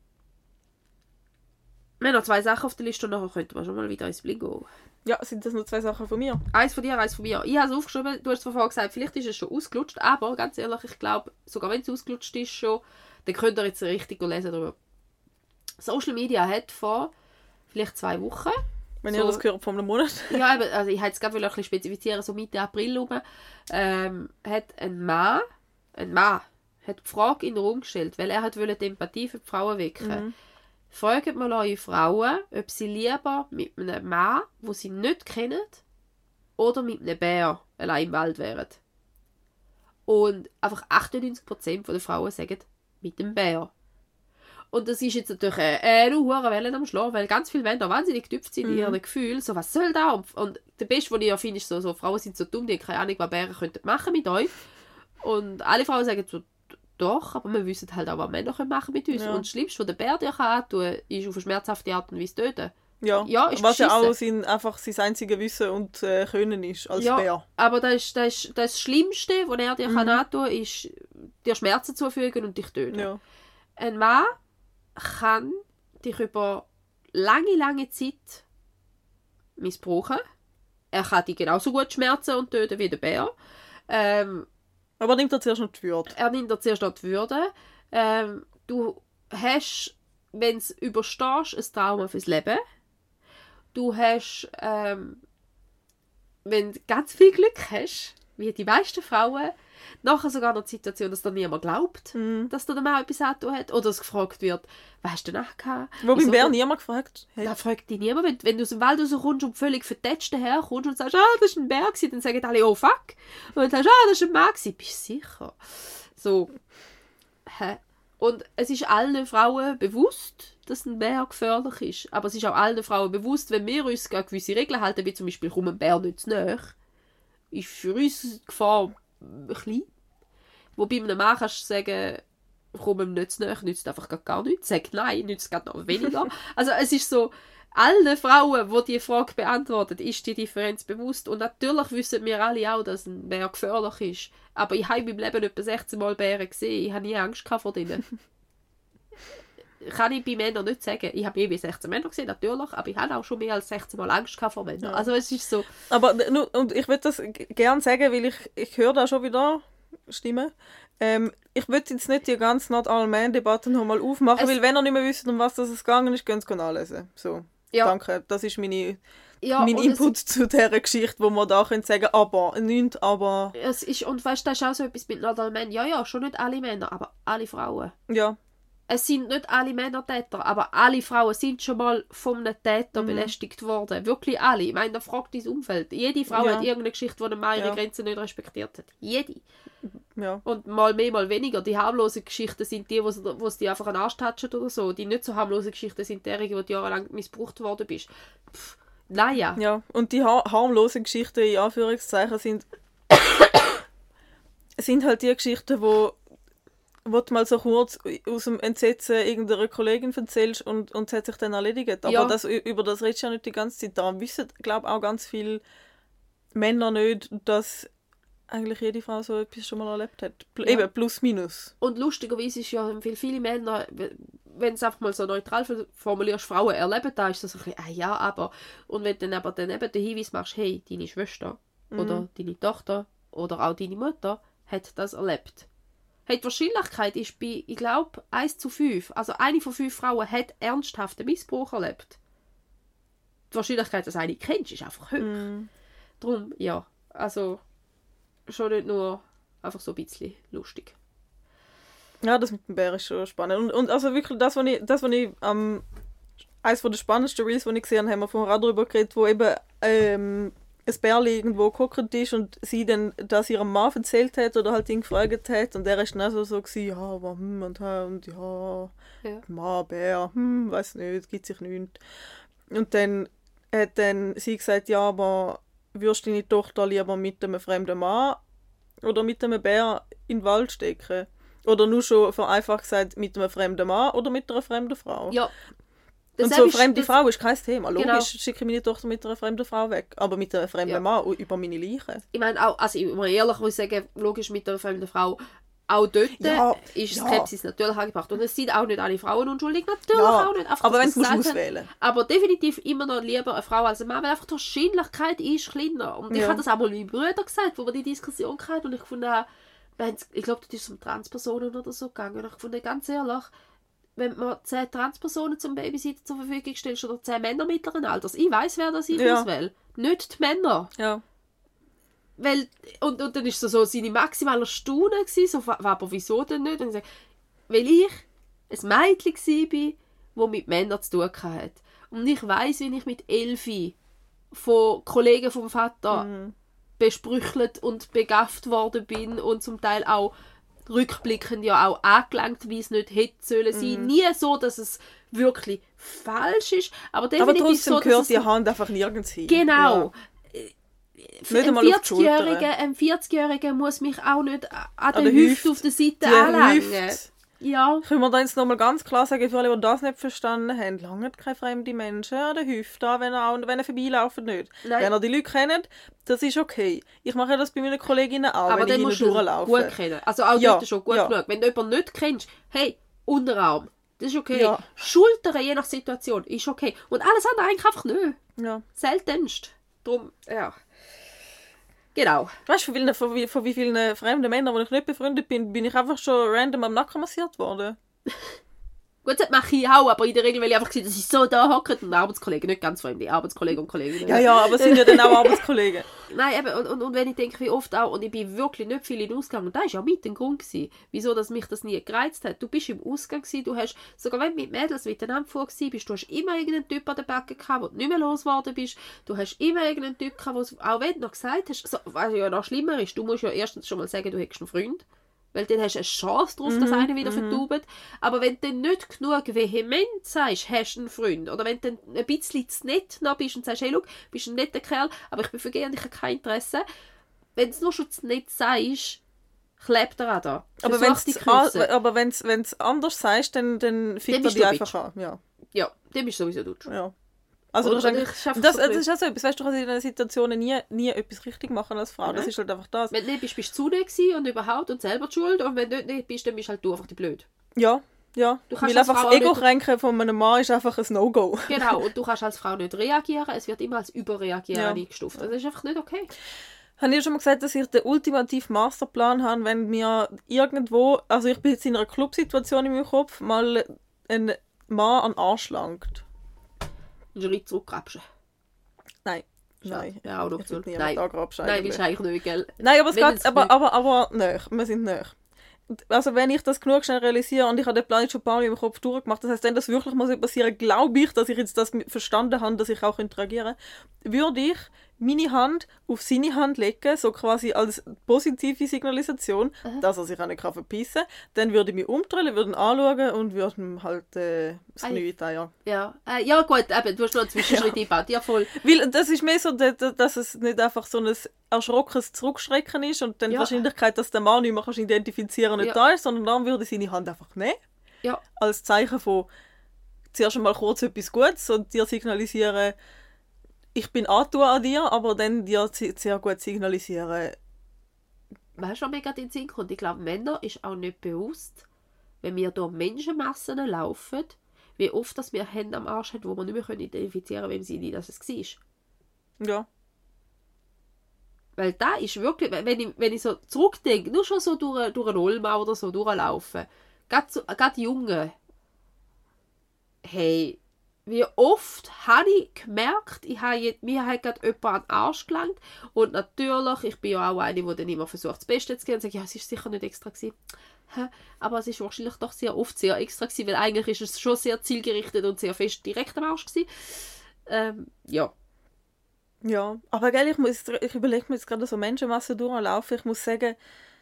wir haben noch zwei Sachen auf der Liste und nachher könnten wir schon mal wieder ins Blingo. Ja, sind das nur zwei Sachen von mir? Eins von dir, eins von mir. Ich habe es aufgeschrieben, du hast es vorher gesagt, vielleicht ist es schon ausgelutscht, aber ganz ehrlich, ich glaube, sogar wenn es ausgelutscht ist schon, dann könnt ihr jetzt richtig lesen darüber. Social Media hat vor vielleicht zwei Wochen, Wenn so, ihr das gehört vor einem Monat. ja, eben, also ich hätte es gerade ein bisschen spezifizieren, so Mitte April rum, ähm, hat ein Mann, ein Mann, hat die Frage in den Raum gestellt, weil er hat wollte die Empathie für die Frauen wecken. Mhm. Fragt mal eure Frauen, ob sie lieber mit einem Mann, den sie nicht kennen, oder mit einem Bär allein im Wald wären. Und einfach achtundneunzig Prozent der Frauen sagen, mit dem Bär. Und das ist jetzt natürlich äh, eine hohe Welle am Schlagen, weil ganz viele Männer wahnsinnig getüpft sind in Mhm. ihren Gefühlen. So, was soll da? Und, und der Beste, was ich ja finde, ist so, so, Frauen sind so dumm, die haben keine Ahnung, was Bären könnten machen mit euch. Und alle Frauen sagen so, doch, aber wir wissen halt auch, was Männer können machen mit uns. Ja. Und das Schlimmste, was der Bär dir kann antun, ist auf eine schmerzhafte Art und Weise töten. Ja, Ja, ist was ja beschissen. auch sein, einfach sein einziges Wissen und äh, Können ist als Ja, Bär. aber das, ist, das, ist, das Schlimmste, was er dir Mhm. kann antun kann, ist dir Schmerzen zufügen und dich töten. Ja. Ein Mann kann dich über lange, lange Zeit missbrauchen. Er kann dich genauso gut schmerzen und töten wie der Bär. Ähm, Aber nimmt er zuerst noch die Würde. er nimmt dir zuerst noch die Würde. Ähm, du hast, wenn du es überstehst, ein Trauma fürs Leben. Du hast, ähm, wenn du ganz viel Glück hast, wie die meisten Frauen, nachher sogar noch die Situation, dass dir niemand glaubt, Mhm. dass dir der Mann etwas angetan hat. Oder es gefragt wird, was hast du danach gehabt? Wo beim Wieso- Bär niemand gefragt hat. Da fragt dich niemand, wenn, wenn du aus dem Wald rauskommst und völlig vertätscht daherkommst und sagst, ah, das war ein Bär gewesen, dann sagen alle, oh fuck. Und dann sagst du, ah, das war ein Mann gewesen. Bist du sicher? So. Hä? Und es ist allen Frauen bewusst, dass ein Bär gefährlich ist. Aber es ist auch allen Frauen bewusst, wenn wir uns an gewisse Regeln halten, wie zum Beispiel, komm ein Bär nicht zu nahe, ist für uns die Gefahr klein. Wo bei einem Mann kannst du sagen, komm ihm nicht zu nahe, nützt einfach gar nichts. Sag nein, nützt gerade noch weniger. Also es ist so, allen Frauen, die diese Frage beantworten, ist die Differenz bewusst. Und natürlich wissen wir alle auch, dass ein Bär gefährlich ist. Aber ich habe in meinem Leben etwa sechzehn Mal Bären gesehen. Ich habe nie Angst gehabt vor denen. Kann ich bei Männern nicht sagen. Ich habe je wie sechzehn Männer gesehen, natürlich. Aber ich habe auch schon mehr als sechzehn Mal Angst gehabt vor Männern. Ja. Also es ist so... Aber nu- und ich würde das g- gerne sagen, weil ich, ich höre da schon wieder Stimmen. Ähm, ich würde jetzt nicht die ganze Not-All-Man-Debatte nochmal aufmachen, Es- weil wenn ihr nicht mehr wisst, um was das es gegangen ist, könnt ihr es nachlesen. So. Ja. Danke, das ist meine, ja, mein Input es, zu dieser Geschichte, wo man da können sagen, aber, nicht, aber... Es ist, und weißt du, das ist auch so etwas mit not all men. Ja, ja, schon nicht alle Männer, aber alle Frauen. Ja. Es sind nicht alle Männer Täter, aber alle Frauen sind schon mal von einem Täter mhm. belästigt worden. Wirklich alle. Ich meine, da fragt dein Umfeld. Jede Frau ja. hat irgendeine Geschichte, wo eine Mann ihre ja. Grenzen nicht respektiert hat. Jede. Ja. Und mal mehr, mal weniger. Die harmlosen Geschichten sind die, wo es die einfach an den Arsch touchen oder so. Die nicht so harmlosen Geschichten sind die, wo du jahrelang missbraucht worden bist. Pff, naja. Ja, und die har- harmlosen Geschichten, in Anführungszeichen, sind sind halt die Geschichten, wo wo du mal so kurz aus dem Entsetzen irgendeiner Kollegin erzählst und, und es hat sich dann erledigt. Aber ja. das, über das redest du ja nicht die ganze Zeit. Da wissen, glaube ich, auch ganz viele Männer nicht, dass eigentlich jede Frau so etwas schon mal erlebt hat. Ja. Eben, plus, minus. Und lustigerweise ist ja viele, viele Männer, wenn du es einfach mal so neutral formulierst, Frauen erleben, da ist das so ein bisschen, ah ja, aber. Und wenn du dann aber dann eben den Hinweis machst, hey, deine Schwester mhm. oder deine Tochter oder auch deine Mutter hat das erlebt. Hey, die Wahrscheinlichkeit ist bei, ich glaube, eins zu fünf. Also eine von fünf Frauen hat ernsthaften Missbrauch erlebt. Die Wahrscheinlichkeit, dass eine kennst, ist einfach hoch. Mm. Darum, ja, also schon nicht nur einfach so ein bisschen lustig. Ja, das mit dem Bär ist schon spannend. Und, und also wirklich, das, was ich, das, was ich ähm, eines der spannendsten Reels, die ich gesehen habe, haben wir vorher auch darüber geredet, wo eben ähm, ein Bärli irgendwo geguckt ist und sie dann das ihrem Mann erzählt hat oder halt ihn gefragt hat und er ist dann auch so, so gewesen, ja, aber hm und, und ja, ja. Mann, Bär, hm, weiß nicht, gibt sich nichts. Und dann hat dann sie gesagt, ja, aber würdest du deine Tochter lieber mit einem fremden Mann oder mit einem Bär in den Wald stecken? Oder nur schon vereinfacht gesagt, mit einem fremden Mann oder mit einer fremden Frau? Ja. Das und so eine fremde das, Frau ist kein Thema. Logisch genau. schicke ich meine Tochter mit einer fremden Frau weg. Aber mit einer fremden ja. Mann über meine Leiche. Ich meine auch, also ich muss ehrlich muss sagen, logisch mit einer fremden Frau, auch dort ja, ist ja. Skepsis natürlich angebracht. Und es sind auch nicht alle Frauen unschuldig, natürlich ja, auch nicht. Einfach, aber wenn du auswählen aber definitiv immer noch lieber eine Frau als ein Mann, weil einfach die Wahrscheinlichkeit ist kleiner. Und ich ja. habe das auch mal meinen Brüdern gesagt, wo wir die Diskussion hatten und ich fand auch, ich glaube, das ist um Transpersonen oder so gegangen. Und ich fand ganz ehrlich, wenn man zehn Transpersonen zum Babysitten zur Verfügung stellt oder zehn Männer mittleren Alters, ich weiss, wer das ich ja. auswähle. Nicht die Männer. Ja. Weil, und, und dann war so, so seine maximale Staunen gewesen, so, aber wieso denn nicht? Und ich sage, weil ich ein Mädchen war, das mit Männern zu tun hatte. Und ich weiss, wie ich mit Elfi von Kollegen vom Vater mhm. besprüchelt und begafft worden bin und zum Teil auch rückblickend ja auch angelangt, wie es nicht hätte sollen sein. Mm. Nie so, dass es wirklich falsch ist, aber definitiv aber trotzdem so, gehört dass die Hand einfach nirgends hin. Genau. Ja. Ein vierzigjähriger, ein vierzigjähriger muss mich auch nicht an, an der Hüfte auf der Seite anlängen. Ja. Können wir da jetzt nochmal ganz klar sagen, für alle, die das nicht verstanden haben, langt keine fremde Menschen an der Hüfte an, wenn er, auch, wenn er vorbeilaufen nicht. Nein. Wenn er die Leute kennt, das ist okay. Ich mache das bei meinen Kolleginnen auch, aber wenn ich ihnen durchlaufe. Gut kennen. Also auch ja. dort schon gut ja. genug. Wenn du jemanden nicht kennst, hey, Unterarm, das ist okay. Ja. Schultern, je nach Situation, ist okay. Und alles andere eigentlich einfach nicht. Ja. Seltenst. Darum, ja. Genau. Weißt du, von, wie, von, wie, von wie vielen fremden Männern, die ich nicht befreundet bin, bin ich einfach schon random am Nacken massiert worden. Gut, das mache ich auch, aber in der Regel will ich einfach sehen, dass ich so da hocke und Arbeitskollegen, nicht ganz fremde Arbeitskollegen und Kolleginnen. Ja, ja, aber es sind ja dann auch Arbeitskollegen. Nein, eben, und, und, und wenn ich denke, wie oft auch, und ich bin wirklich nicht viel in den Ausgang, und das war ja mit dem Grund gewesen, wieso dass mich das nie gereizt hat. Du bist im Ausgang gewesen, du hast, sogar wenn du mit Mädels miteinander vor gewesen bist, du hast immer irgendeinen Typ an der Backe gehabt, wo du nicht mehr losgeworden bist, du hast immer irgendeinen Typ gehabt, wo auch wenn du noch gesagt hast, so, was ja noch schlimmer ist, du musst ja erstens schon mal sagen, du hättest einen Freund. Weil dann hast du eine Chance darauf, dass Mhm, einer wieder mhm. vertaubt. Aber wenn du dann nicht genug vehement sagst, hast du einen Freund, oder wenn du dann ein bisschen zu nett noch bist und sagst, hey, schau, bist ein netter Kerl, aber ich bin vergeben und ich habe kein Interesse. Wenn du es nur schon zu nett sagst, klebt er auch da. Aber wenn du es anders sagst, dann, dann fickt er dich einfach an. Ja, ja, dem ist sowieso du schon. Ja. Also Oder, du oder das, das ist auch so etwas, weißt du, du kannst in diesen Situationen nie, nie etwas richtig machen als Frau. Nein. Das ist halt einfach das. Wenn du nicht bist, bist du zu nett gewesen und überhaupt und selber die Schuld. Und wenn du nicht bist, dann bist halt du einfach die blöd. Ja, ja. Du kannst Weil als einfach Frau das auch nicht- Ego-Kränken von einem Mann ist einfach ein No-Go. Genau, und du kannst als Frau nicht reagieren. Es wird immer als Überreagieren Ja. eingestuft. Das ist einfach nicht okay. Habe ich schon mal gesagt, dass ich den ultimativen Masterplan habe, wenn mir irgendwo, also ich bin jetzt in einer Clubsituation in meinem Kopf, mal ein Mann an den Arsch langt. einen Schritt zurückgrapschen. Nein. Nein. Ja, auch noch Ich so. würde niemand Nein, angrapschen nein, eigentlich. willst du eigentlich nicht, gell? Nein, aber es Wenn geht, es aber, nicht- aber, aber, näher. Wir sind näher. Also wenn ich das genug schnell realisiere und ich habe den Plan jetzt schon ein paar Mal im Kopf durchgemacht, das heißt, wenn das wirklich mal so passieren, glaube ich, dass ich jetzt das verstanden habe, dass ich auch interagieren könnte, würde ich meine Hand auf seine Hand legen, so quasi als positive Signalisation, Aha. dass er sich auch nicht kann verpissen kann. Dann würde ich mich umdrehen, würde ihn anschauen und würde ihm halt äh, das Ei. Knie teilen. Ja, äh, ja gut, eben, du hast noch einen Zwischenschritt eingebaut. Ja, voll. Weil das ist mehr so, dass dass es nicht einfach so ein erschrockenes Zurückschrecken ist und dann die Ja. Wahrscheinlichkeit, dass der Mann nicht mehr kannst identifizieren nicht Ja. da ist, sondern dann würde ich seine Hand einfach nehmen. Ja. Als Zeichen von zuerst einmal kurz etwas Gutes und dir signalisieren, ich bin antun an dir, aber dann dir zi- sehr gut signalisieren, Weißt du, was mir gerade in den Sinn kommt? Ich glaube, Männer ist auch nicht bewusst, wenn wir durch Menschenmassen laufen, wie oft dass wir Hände am Arsch haben, wo wir nicht mehr identifizieren können, wem sie nicht, dass es war. ja, Weil da ist wirklich, wenn ich, wenn ich so zurückdenke, nur schon so durch, durch eine Olma oder so durchlaufen, gerade so, gerade Junge, hey, wie oft habe ich gemerkt, ich habe jetzt, mir hat gerade jemand an den Arsch gelangt und natürlich, ich bin ja auch eine, die dann immer versucht, das Beste zu geben und sagt, ja, es ist sicher nicht extra gewesen. Hä? Aber es ist wahrscheinlich doch sehr oft sehr extra gewesen, weil eigentlich ist es schon sehr zielgerichtet und sehr fest direkt am Arsch gewesen. Ähm, ja. ja. Aber gell, ich, muss, ich überlege mir jetzt gerade so Menschenmassen durchlaufen. Ich muss sagen,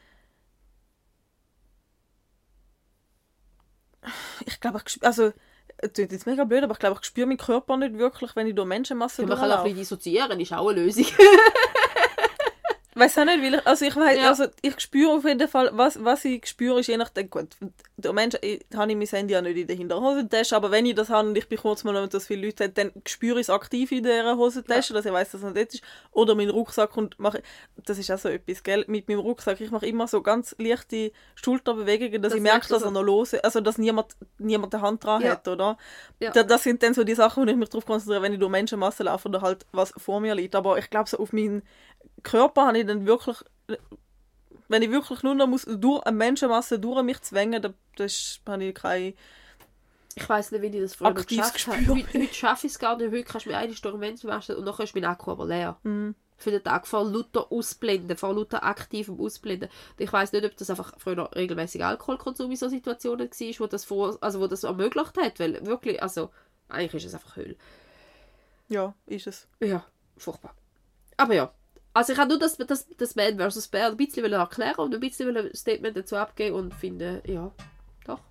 ich glaube, ich, also, es klingt jetzt mega blöd, aber ich glaube, ich spüre meinen Körper nicht wirklich, wenn ich durch Menschenmassen Man kann auch ein durchlaufe. bisschen dissoziieren, ist auch eine Lösung. Ich weiß auch nicht, weil ich, also ich weiß, Ja. also ich spüre auf jeden Fall, was, was ich spüre, ist je nachdem, gut, der Mensch, ich, habe ich mein Handy ja nicht in der hinteren Hosentasche, aber wenn ich das habe und ich bin kurz mal mit so viele Leute, dann spüre ich es aktiv in dieser Hosentasche, dass ich weiß, dass es nicht dort ist, oder meinen Rucksack und mache, das ist auch so etwas, gell, mit meinem Rucksack, ich mache immer so ganz leichte Schulterbewegungen, dass Das ich merke, merkst du dass er so. noch los ist, also dass niemand, niemand eine Hand dran Ja. hat, oder? Ja. Da, das sind dann so die Sachen, wo ich mich darauf konzentriere, wenn ich durch Menschenmassen laufe oder halt was vor mir liegt, aber ich glaube, so auf meinen Körper habe ich dann wirklich, wenn ich wirklich nur noch muss, durch eine Menschenmasse durch mich zwängen, dann das habe ich keine... Ich weiss nicht, wie ich das früher noch Aktives geschafft habe. Gespür. Heute, heute schaffe ich es gar nicht. Heute kannst du mir eine Stunde Menschen waschen und dann ist mein Akku aber leer. Mhm. Für den Tag vor lauter Ausblenden, vor lauter aktivem Ausblenden. Und ich weiss nicht, ob das einfach früher regelmäßig Alkoholkonsum in so Situationen war, wo das, vor, also wo das ermöglicht hat. Weil wirklich, also eigentlich ist es einfach Hölle. Ja, ist es. Ja, furchtbar. Aber ja. Also ich habe nur das, das, das Man versus. Bear ein bisschen erklären und ein bisschen ein Statement dazu abgeben und finde, ja, doch.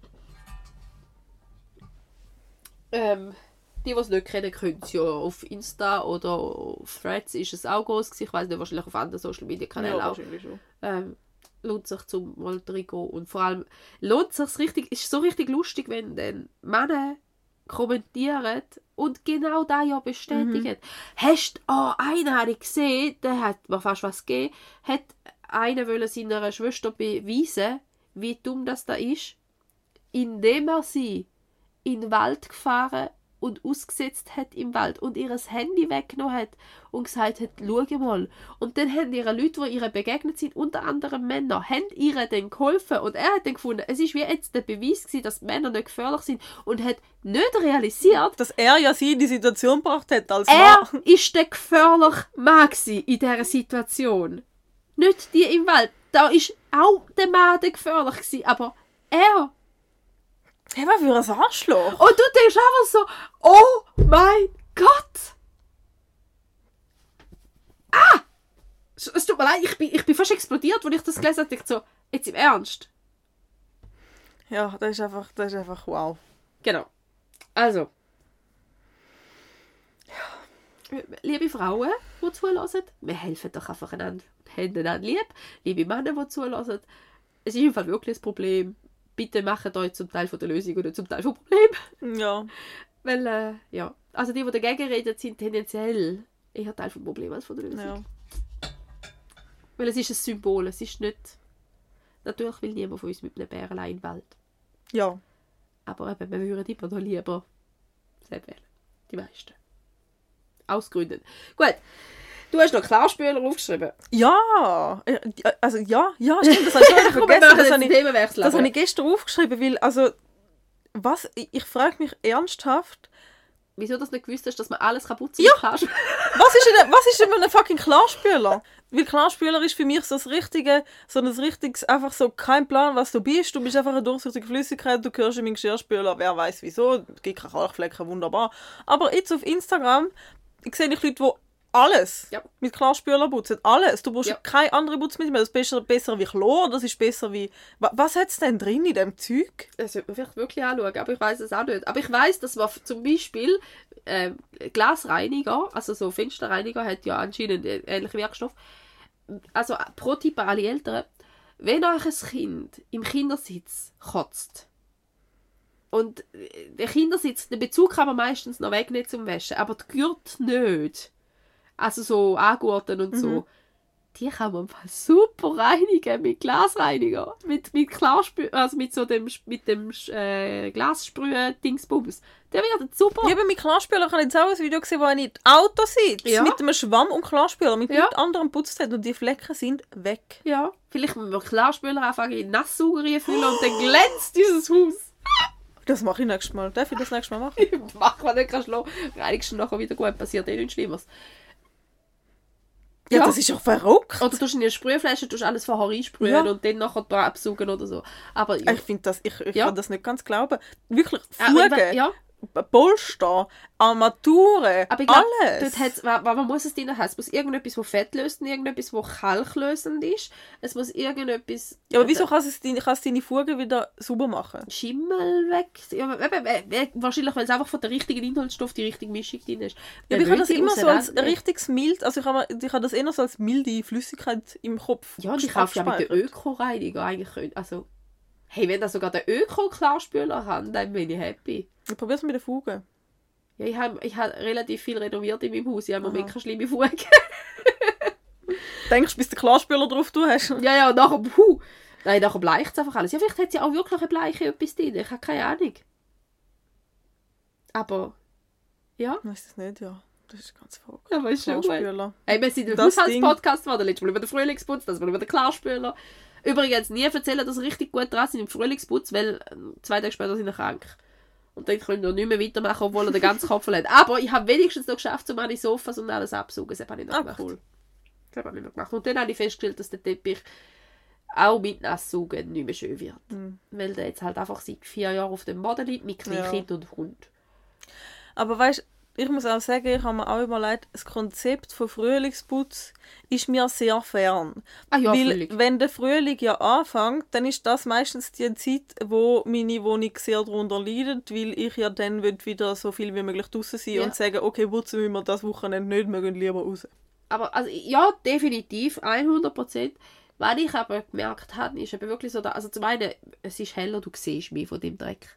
Ähm, die, die es nicht kennen, können es ja auf Insta oder auf Threads ist es auch groß gewesen. Ich weiss nicht, wahrscheinlich auf anderen Social Media Kanälen Ja, auch. wahrscheinlich schon. Ähm, lohnt sich zum mal reingehen. Und vor allem lohnt sich richtig, ist so richtig lustig, wenn dann Männer kommentieren und genau das ja bestätigen. Hast du, oh, einen habe ich gesehen, der hat mir fast was gegeben, hat einer wollte seiner Schwester beweisen, wie dumm das da ist, indem er sie in den Wald gefahren und ausgesetzt hat im Wald und ihr Handy weggenommen hat und gesagt hat, schau mal. Und dann haben ihre Leute, die ihr begegnet sind, unter anderem Männer, haben ihr dann geholfen und er hat dann gefunden, es ist wie jetzt der Beweis gewesen, dass Männer nicht gefährlich sind und hat nicht realisiert, Dass er ja sie in die Situation gebracht hat als er Mann. ist der gefährliche Mann gewesen in dieser Situation. Nicht die im Wald. Da ist auch der Mann der gefährlich gewesen, aber er. Hey, was für ein Arschloch. Und du denkst einfach so, oh mein Gott! Ah! Es es tut mir leid, ich bin, ich bin fast explodiert, als ich das gelesen habe. Ich dachte so, jetzt im Ernst? Ja, das ist einfach, das ist einfach wow. Genau. Also. Liebe Frauen, die zulassen, wir helfen doch einfach einander. Haben einander lieb. Liebe Männer, die zulassen, es ist einfach wirklich ein Problem. Bitte macht euch zum Teil von der Lösung oder zum Teil vom Problem. Ja. Weil, äh, ja. Also die, die dagegen reden, sind tendenziell eher Teil vom Problem als von der Lösung. Ja. Weil es ist ein Symbol, es ist nicht... Natürlich will niemand von uns mit einem Bärenlein in den Wald. Ja. Aber eben, wir würden immer noch lieber selbst wählen. Die meisten. Aus Gründen. Gut. Du hast noch Klarspüler aufgeschrieben. Ja. Äh, Also ja, ja, stimmt, das habe ich schon Komm, vergessen. wir machen Das jetzt habe den ich, Themenwechsel. das aber- habe ich gestern aufgeschrieben, weil, also, was, ich, ich frage mich ernsthaft, wieso du das nicht gewusst hast, dass man alles kaputt sein Ja. kann. Was ist denn, was ist denn mit einem fucking Klarspüler? Weil Klarspüler ist für mich so das Richtige, so ein richtiges, einfach so kein Plan, was du bist. Du bist einfach eine durchsichtige Flüssigkeit, du gehörst in meinen Geschirrspüler, wer weiß wieso, es gibt keine Kalkflecken, wunderbar. Aber jetzt auf Instagram, ich sehe ich Leute, die alles Ja. mit Klarspüler putzen. Alles. Du brauchst Ja. keine andere Putzmittel mehr. Das ist besser, besser wie Chlor, das ist besser wie... Wa- Was hat es denn drin in dem Zeug? Das sollte man vielleicht wirklich anschauen, aber ich weiß es auch nicht. Aber ich weiß, dass man zum Beispiel äh, Glasreiniger, also so Fensterreiniger, hat ja anscheinend einen ähnlichen Wirkstoff. Also pro Tipp an alle Eltern, wenn euch ein Kind im Kindersitz kotzt und der Kindersitz, den Bezug kann man meistens noch wegnehmen zum Waschen, aber die Gürtel nicht, also so Angurten und so, Mhm. die kann man super reinigen mit Glasreiniger. Mit, mit Klarspü also mit so dem, mit dem äh, Glassprühen-Dingsbums. Der wird super. Ja, aber mit Klarspüler habe ich jetzt auch ein Video gesehen, wo eine in Auto sitzt, Ja. mit einem Schwamm und Klarspüler, mit Ja. nichts anderem putzt hat und die Flecken sind weg. Ja, vielleicht müssen wir Klarspüler anfangen in Nasssauger reinfüllen und dann glänzt dieses Haus. Das mache ich nächstes Mal. Darf ich das nächstes Mal machen? Mach mal nicht schlafen. Reinigst du nachher wieder gut, passiert eh nichts Schlimmeres. Ja, Ja. das ist doch verrückt. Oder tust du in eine Sprühflasche tust alles vorher reinsprühen Ja. und dann nachher da absaugen oder so. Aber ja, Ich finde das, ich, ich Ja. kann das nicht ganz glauben. Wirklich, Ah, aber ich we- Fugen, ja. Polster, Armaturen, Aber ich glaube, alles. dort hat's, wa- wa- man muss es drin haben. Es muss irgendetwas, das fettlösend, irgendetwas, das kalklösend ist. Es muss irgendetwas... Ja, aber wieso kann es deine, kann es deine Fugen wieder sauber machen? Schimmel weg? Ja, eben, äh, wahrscheinlich, weil es einfach von der richtigen Inhaltsstoff die richtige Mischung drin ist. Ja, Wer aber ich will habe das die immer so als rausrennen? richtiges mild, also ich habe, ich habe das eher so als milde Flüssigkeit im Kopf. Ja, und ich kaufe ja mit dem abgespeichert. Öko-Reiniger eigentlich. können- Also, hey, wenn das sogar der Öko-Klarspüler hat, dann bin ich happy. Ich probiere es mit der Fuge. Ja, ich habe ich hab relativ viel renoviert in meinem Haus. Ich habe mir Aha. keine schlimme Fugen. Denkst du, bis der Klarspüler drauf du hast? Ja, ja, und nachher, puh. Nein, nachher bleicht es einfach alles. Ja, vielleicht hat sie auch wirklich eine Bleiche etwas drin. Ich habe keine Ahnung. Aber, ja. Ich weiß das nicht, ja. Das ist ganz verrückt. Aber ist schon gut. Klarspüler. Hey, wir sind im Das Haushaltspodcast geworden. Letztes Mal über den Frühlingsputz, das Mal über den Klarspüler. Übrigens, nie erzählen, dass sie richtig gut dran sind im Frühlingsputz, weil äh, zwei Tage später sind sie krank. Und dann können wir nicht mehr weitermachen, obwohl er den ganzen Kopf hat. Aber ich habe wenigstens noch geschafft, um meine Sofas und alles abzusaugen. Das habe ich noch Ah, gemacht. Das habe ich noch gemacht. Und dann habe ich festgestellt, dass der Teppich auch mit Nasssaugen nicht mehr schön wird. Mhm. Weil der jetzt halt einfach seit vier Jahren auf dem Boden liegt, mit Kleinkind Ja. und Hund. Aber weißt, ich muss auch sagen, ich habe mir auch überlegt, das Konzept von Frühlingsputz ist mir sehr fern. Ah ja, Weil, völlig. wenn der Frühling ja anfängt, dann ist das meistens die Zeit, wo meine Wohnung sehr darunter leidet, weil ich ja dann will wieder so viel wie möglich draußen sein Ja. und sagen, okay, putzen wir das Wochenende nicht, wir gehen lieber raus. Aber also, ja, definitiv, hundert Prozent. Was ich aber gemerkt habe, ist eben wirklich so, da, also zum einen, es ist heller, du siehst mehr von dem Dreck.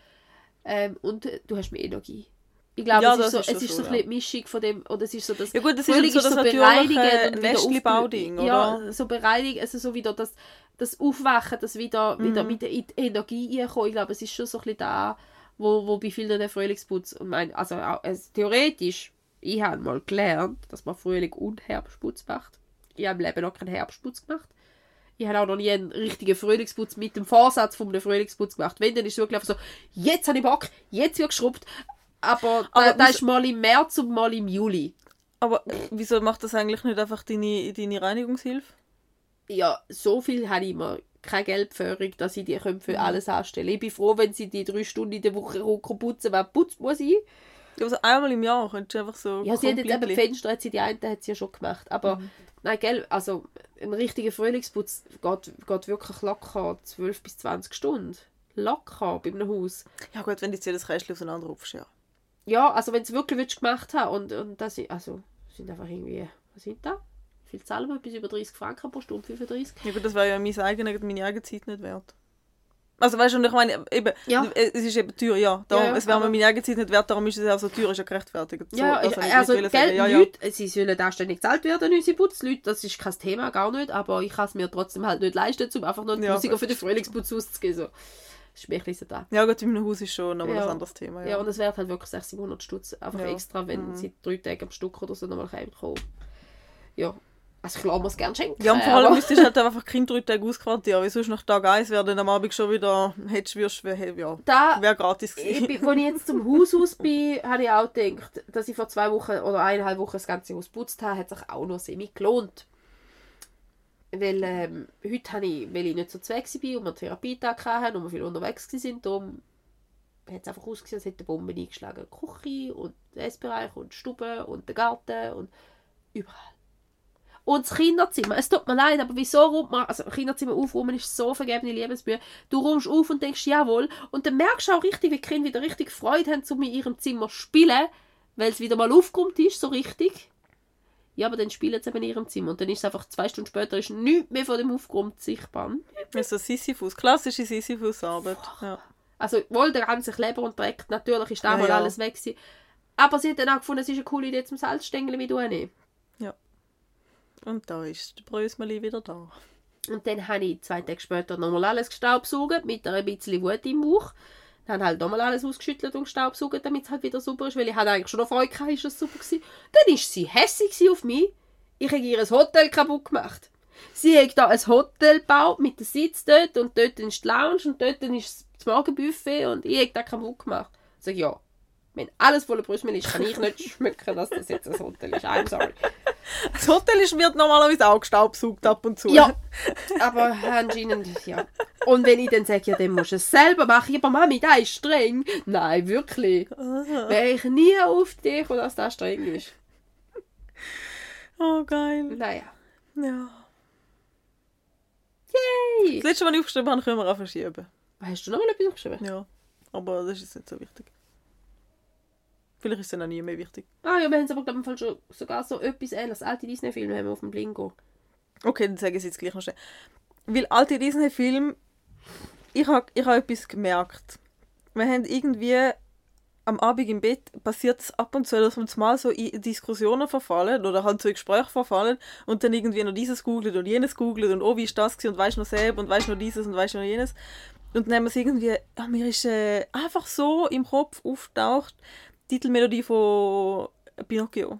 Ähm, und äh, du hast mehr Energie. Ich glaube, Ja, es ist das so, ist es schon ist so, so ja. ein bisschen die Mischung von dem, oder es ist so das... Ja gut, das ist Frühling so das natürliche bereinigend und wieder Nestli-Bauding, aufblü- Ja, so bereinigen, also so wieder das, das Aufwachen, das wieder, Mhm. wieder mit der I- Energie reinkommen. Ich glaube, es ist schon so ein bisschen da, wo, wo bei vielen der Frühlingsputz, und mein, also auch, also theoretisch, ich habe mal gelernt, dass man Frühling und Herbstputz macht. Ich habe im Leben noch keinen Herbstputz gemacht. Ich habe auch noch nie einen richtigen Frühlingsputz mit dem Vorsatz von einem Frühlingsputz gemacht. Wenn, dann ist es wirklich einfach so, jetzt habe ich Bock, jetzt wird geschrubbt. Aber, Aber da, da wieso- ist mal im März und mal im Juli. Aber wieso macht das eigentlich nicht einfach deine, deine Reinigungshilfe? Ja, so viel habe ich immer keine Geldführung, dass ich die für alles anstellen kann. Ich bin froh, wenn sie die drei Stunden in der Woche putzen, was putzt muss ich. Ja, also einmal im Jahr könntest du einfach so Ja, sie hat jetzt eben die completely- Fenster, hat sie die eine hat sie ja schon gemacht. Aber, nein, gell, also ein richtiger Frühlingsputz geht, geht wirklich locker zwölf bis zwanzig Stunden. Locker bei einem Haus. Ja gut, wenn du jetzt jedes Kästchen auseinanderrufst, ja. Ja, also wenn du es wirklich willst, gemacht haben und, und das sind, also, sind einfach irgendwie, was sind da? Wie viel zahlen wir? Bis über dreißig Franken pro Stunde, fünfunddreißig. Ja, gut, das wäre ja meine eigene, meine eigene Zeit nicht wert. Also weißt du, und ich meine, eben, Ja. es ist eben teuer, ja. Darum, Ja, ja, es wäre mir aber- meine eigene Zeit nicht wert, darum ist es ja so teuer, ist ja gerechtfertigt. So, Ja, das ich, habe ich also, nicht gell, wollen sagen. ja, ja. Leute, sie sollen anständig gezahlt werden, unsere Putzleute, das ist kein Thema, gar nicht, aber ich kann es mir trotzdem halt nicht leisten, um einfach noch einen Ja, Musiker gut. für den Frühlingsputz auszugeben. So. Das ist mir ein bisschen da. Ja gut, in meinem Haus ist schon nochmal Ja. ein anderes Thema. Ja, Ja. und es wäre halt wirklich sechshundert, siebenhundert Stutz einfach Ja. extra, wenn Mhm. sie drei Tage am Stück oder so nochmal kommen. Ja, Also klar, muss gerne schenken. Ja, und vor allem aber- müsstest du halt einfach Kind drei Tage ausquartieren, weil sonst nach Tag eins wäre dann am Abend schon wieder, hättest du, wär, ja, Da, wäre gratis ich, gewesen. bin- als ich jetzt zum Haus aus bin, habe ich auch gedacht, dass ich vor zwei Wochen oder eineinhalb Wochen das ganze Haus geputzt habe, hat sich auch noch semi gelohnt. Weil ähm, heute habe ich, weil ich nicht so zu weg war und wir Therapietag hatten und wir viel unterwegs waren, darum hat es einfach ausgesehen, als hätte eine Bombe eingeschlagen. Die Küche und der Essbereich und die Stube und der Garten und überall. Und das Kinderzimmer, es tut mir leid, aber wieso räumt man, also Kinderzimmer aufräumen ist so vergebene Liebesmühe. Du räumst auf und denkst, jawohl, und dann merkst du auch richtig, wie die Kinder wieder richtig Freude haben, um in ihrem Zimmer zu spielen, weil es wieder mal aufgeräumt ist, so richtig. Ja, aber dann spielen sie eben in ihrem Zimmer und dann ist es einfach zwei Stunden später ist nichts mehr von dem aufgeräumt sichtbar. Also Sisyphus, klassische Sisyphus-Arbeit. Ja. Also wohl der ganze Kleber und Dreck, natürlich ist da Ja, mal ja. alles weg gewesen. Aber sie hat dann auch gefunden, es ist eine coole Idee zum Salzstängel mit nehmen. Und da ist der Brösmeli wieder da. Und dann habe ich zwei Tage später nochmal alles gestaubsaugt, mit ein bisschen Wut im Bauch. Dann halt nochmal alles ausgeschüttelt und gestaubsaugt, damit es halt wieder super ist, weil ich hatte eigentlich schon noch Freude gehabt, ist das super gewesen. Dann war sie hässig auf mich. Ich habe ihr ein Hotel kaputt gemacht. Sie hat da ein Hotel gebaut mit dem Sitz dort und dort ist die Lounge und dort ist das Morgenbuffet und ich habe das kaputt gemacht. Ich sage, ja, wenn alles voller Brüssel ist, kann ich nicht schmücken, dass das jetzt ein Hotel ist. I'm sorry. Das Hotel ist, wird normalerweise auch gestaubsaugt ab und zu. Ja, aber anscheinend, ja. Und wenn ich dann sage, ja, dann musst du es selber machen. Aber Mami, das ist streng. Nein, wirklich. Wäre ich nie auf dich, dass das streng ist. Oh, geil. Naja. Ja. Yay! Das letzte, was ich aufgeschrieben habe, können wir auch verschieben. Hast du noch mal etwas aufgeschrieben? Ja. Aber das ist jetzt nicht so wichtig. Vielleicht ist es dann auch nie mehr wichtig. Ah ja, wir haben es aber, glaube ich, im Fall schon sogar so etwas ähnliches. Alte Disney-Filme haben wir auf dem Blingo. Okay, dann sage ich es jetzt gleich noch schnell. Weil alte Disney-Filme, ich habe ich hab etwas gemerkt. Wir haben irgendwie am Abend im Bett passiert es ab und zu, dass wir uns mal so in Diskussionen verfallen oder halt so in Gespräche verfallen und dann irgendwie noch dieses googelt und jenes googelt und oh, wie ist das gewesen und weißt noch selber und weißt noch dieses und weißt noch jenes. Und dann haben wir es irgendwie, ja, mir ist äh, einfach so im Kopf auftaucht, die Titelmelodie von Pinocchio.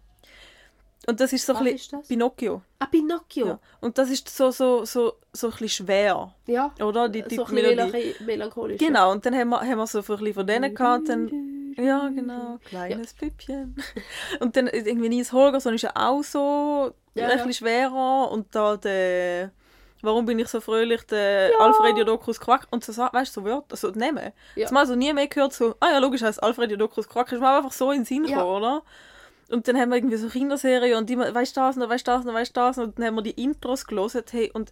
Und das ist so Was ein bisschen ist das? Pinocchio. Ah, Pinocchio. Ja. Und das ist so, so, so, so ein bisschen schwer, Ja. oder? Die, die so ein Melodie. bisschen melancholisch. Genau, und dann haben wir, haben wir so ein bisschen von denen gehabt. Dann, ja, genau. Kleines ja. Püppchen. Und dann irgendwie Nils Holgersson ist ja auch so Ja, ein ja. bisschen schwerer. Und da der «Warum bin ich so fröhlich?» der Ja. Alfred Jodokus Quack. Und so, weißt du, so Wörter, so nehmen. Ja. Jetzt mal so nie mehr gehört, so, ah ja, logisch, heißt Alfred Jodokus Quack. Ist mir einfach so in den Sinn Ja. gekommen, oder? Und dann haben wir irgendwie so Kinderserien und immer, weißt du das, und weißt du das, und weißt du das. Und dann haben wir die Intros gelesen. Hey, und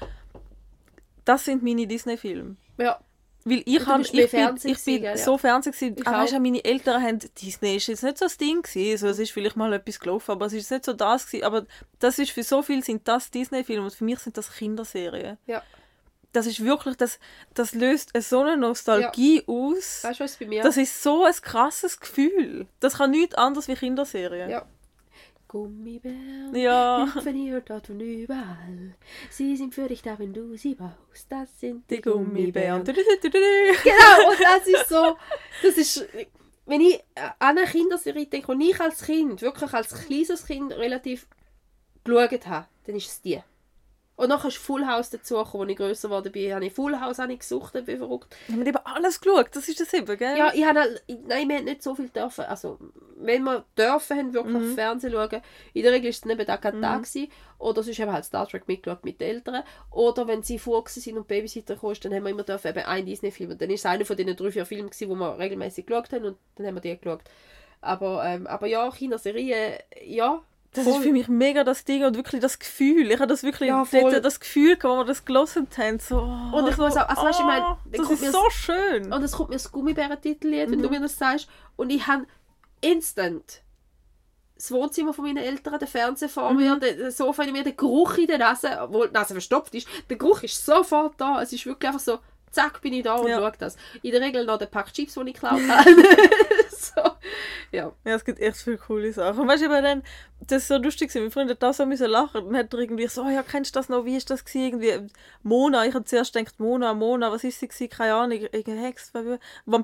das sind meine Disney-Filme. Ja. Weil ich, Du hab, bist ich mehr bin, Fernsehen ich bin gewesen, gell, ja. so Fernsehen gewesen. Ich Ah, weißt, auch. du, meine Eltern haben, Disney ist jetzt nicht so das Ding gewesen. Also, es ist vielleicht mal etwas gelaufen, aber es ist nicht so das gewesen. Aber das ist, für so viel sind das Disney-Filme und für mich sind das Kinderserien. Ja. Das ist wirklich, das, das löst so eine Nostalgie aus. Weißt du, was bei mir? Das ist so ein krasses Gefühl. Das kann nichts anderes wie Kinderserien. Ja. Gummibären Ja. hüpfen hier, dort und überall. Sie sind für dich da, wenn du sie brauchst. Das sind die, Die Gummibären. Gummibären. Du, du, du, du, du. Genau, und das ist so, das ist, wenn ich an eine Kinderserie denke, und ich als Kind, wirklich als kleines Kind relativ geschaut habe, dann ist es die. Und nachher ist Full House dazugekommen, als ich grösser geworden bin. Habe ich Full House habe ich gesucht, bin verrückt. Wir haben eben alles geschaut, das ist das eben, gell? Ja, ich habe halt, nein, wir haben nicht so viel dürfen. Also, wenn wir dürfen, haben wirklich Mhm. Fernsehen schauen. In der Regel war es neben da kein Tag gewesen. Oder sonst haben wir halt Star Trek mitgeschaut mit den Eltern. Oder wenn sie vor sind und Babysitter kamen, dann haben wir immer dürfen, eben einen Disney-Film. Und dann war es einer von diesen drei, vier Filmen, die wir regelmäßig geschaut haben. Und dann haben wir die geschaut. Aber, ähm, aber ja, Kinderserien, ja. Das voll. ist für mich mega das Ding und wirklich das Gefühl. Ich habe das wirklich Ja, voll. dort das Gefühl, gehabt, als wir das gelesen haben. So, oh, Und ich muss auch, also weißt du, ich meine, oh, dann das kommt ist mir so schön. Und es kommt mir das Gummibärentitellied, wenn Mhm. du mir das sagst. Und ich habe instant das Wohnzimmer von meinen Eltern, den Fernseher vor Mhm. mir, den Sofa in mir, der Geruch in der Nase, obwohl die Nase verstopft ist. Der Geruch ist sofort da. Es ist wirklich einfach so, zack, bin ich da und Ja. schaue das. In der Regel noch den Pack Chips, den ich geklaut habe. so, ja. Ja, es gibt echt viele coole Sachen. Und weißt du, aber dann, das ist so lustig, mein Freund hat da so müssen lachen. Dann hat er irgendwie so, oh, ja, kennst du das noch, wie ist das gewesen? Irgendwie, Mona, ich habe zuerst gedacht, Mona, Mona, was ist sie gewesen? Keine Ahnung, irgendeine Hex, Vampir.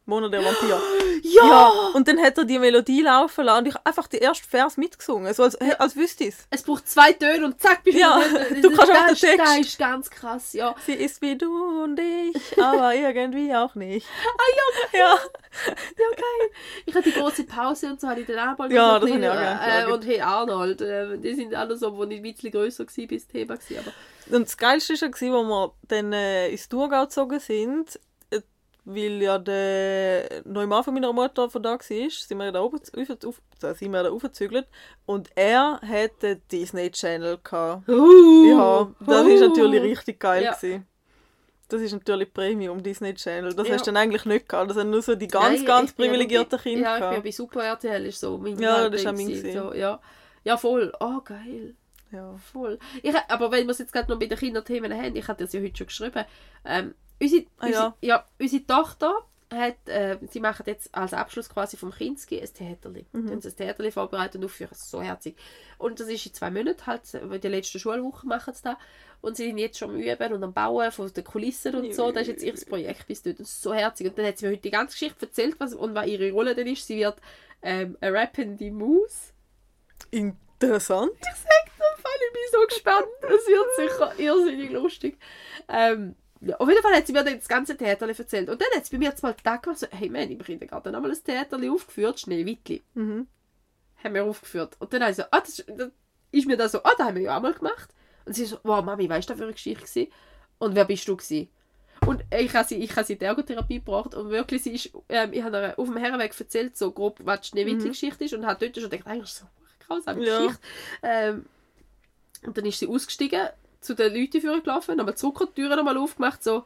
Mona der Vampir. Ja! Ja! Und dann hat er die Melodie laufen lassen und ich habe einfach die ersten Vers mitgesungen, so als, als wüsste ich es. Es braucht zwei Töne und zack, bist Ja, du du kannst auch den das, Text. Das ist ganz krass, ja. Sie ist wie du und ich, aber irgendwie auch nicht. Ah ja, Ja, ja geil. Ich hatte die große Pause und so hatte ich den Anbau. Ja, so das ein habe ich auch bisschen, gerne äh, Und hey Arnold, äh, die sind alle so, wo ich ein bisschen grösser war, bis das Thema war. Aber und das Geilste war, als wir dann äh, ins Thurgau gezogen sind, äh, weil ja der neue Mann von meiner Mutter von da war, sind wir da oben, auf, auf, da sind wir da aufgezügelt und er hatte den Disney Channel gehabt. Uh, Ja, das war uh. natürlich richtig geil. Ja. Gewesen. Das ist natürlich Premium Disney Channel. Das Ja. hast du dann eigentlich nicht gehabt. Das haben nur so die ganz, Nein, ganz ich bin ja privilegierten bei- Kinder Ja, ich bin ja gehabt. bei Super R T L, ist so mein Ja, Hauptding das war auch mein gewesen, gewesen. so, ja. Ja, voll. Oh, geil. Ja. Voll. Ich, aber wenn wir es jetzt gerade noch bei den Kinderthemen haben, ich hatte das ja heute schon geschrieben, ähm, unsere, Ah, unsere, ja. ja, unsere Tochter hat, äh, sie machen jetzt als Abschluss quasi vom Kinski ein Theaterli. Mhm. Dann ein Theaterli vorbereitet und aufführen, so herzig. Und das ist in zwei Monaten halt, in der letzten Schulwoche machen sie das. Und sie sind jetzt schon am Üben und am Bauen von den Kulissen und so. Das ist jetzt ihr Projekt bis dort. Das ist so herzig. Und dann hat sie mir heute die ganze Geschichte erzählt, was, und was ihre Rolle dann ist. Sie wird ähm, eine rappende Maus. Interessant. Ich sag dir, ich bin so gespannt. Es wird sicher irrsinnig lustig. Ähm, ja, auf jeden Fall hat sie mir dann das ganze Theaterli erzählt. Und dann hat sie bei mir jetzt mal den Tag gemacht, so, hey, wir haben im Kindergarten einmal ein Theaterli aufgeführt, Schneewittli. Mhm. Haben wir aufgeführt. Und dann habe ich so, ah, das, das ist mir da so, ah, das haben wir ja auch mal gemacht. Und sie so, wow, Mami, weißt du, das für eine Geschichte gewesen? Und wer bist du gewesen? Und ich habe sie, ich habe sie in die Ergotherapie gebracht und wirklich, sie ist, ähm, ich habe ihr auf dem Herrenweg erzählt, so grob, was die Schneewittli-Geschichte ist und habe dort schon gedacht, eigentlich so eine grausame Ja. Geschichte. Ähm, und dann ist sie ausgestiegen, zu den Leuten führen gelaufen, nochmal zurück die Türen nochmal aufgemacht, so,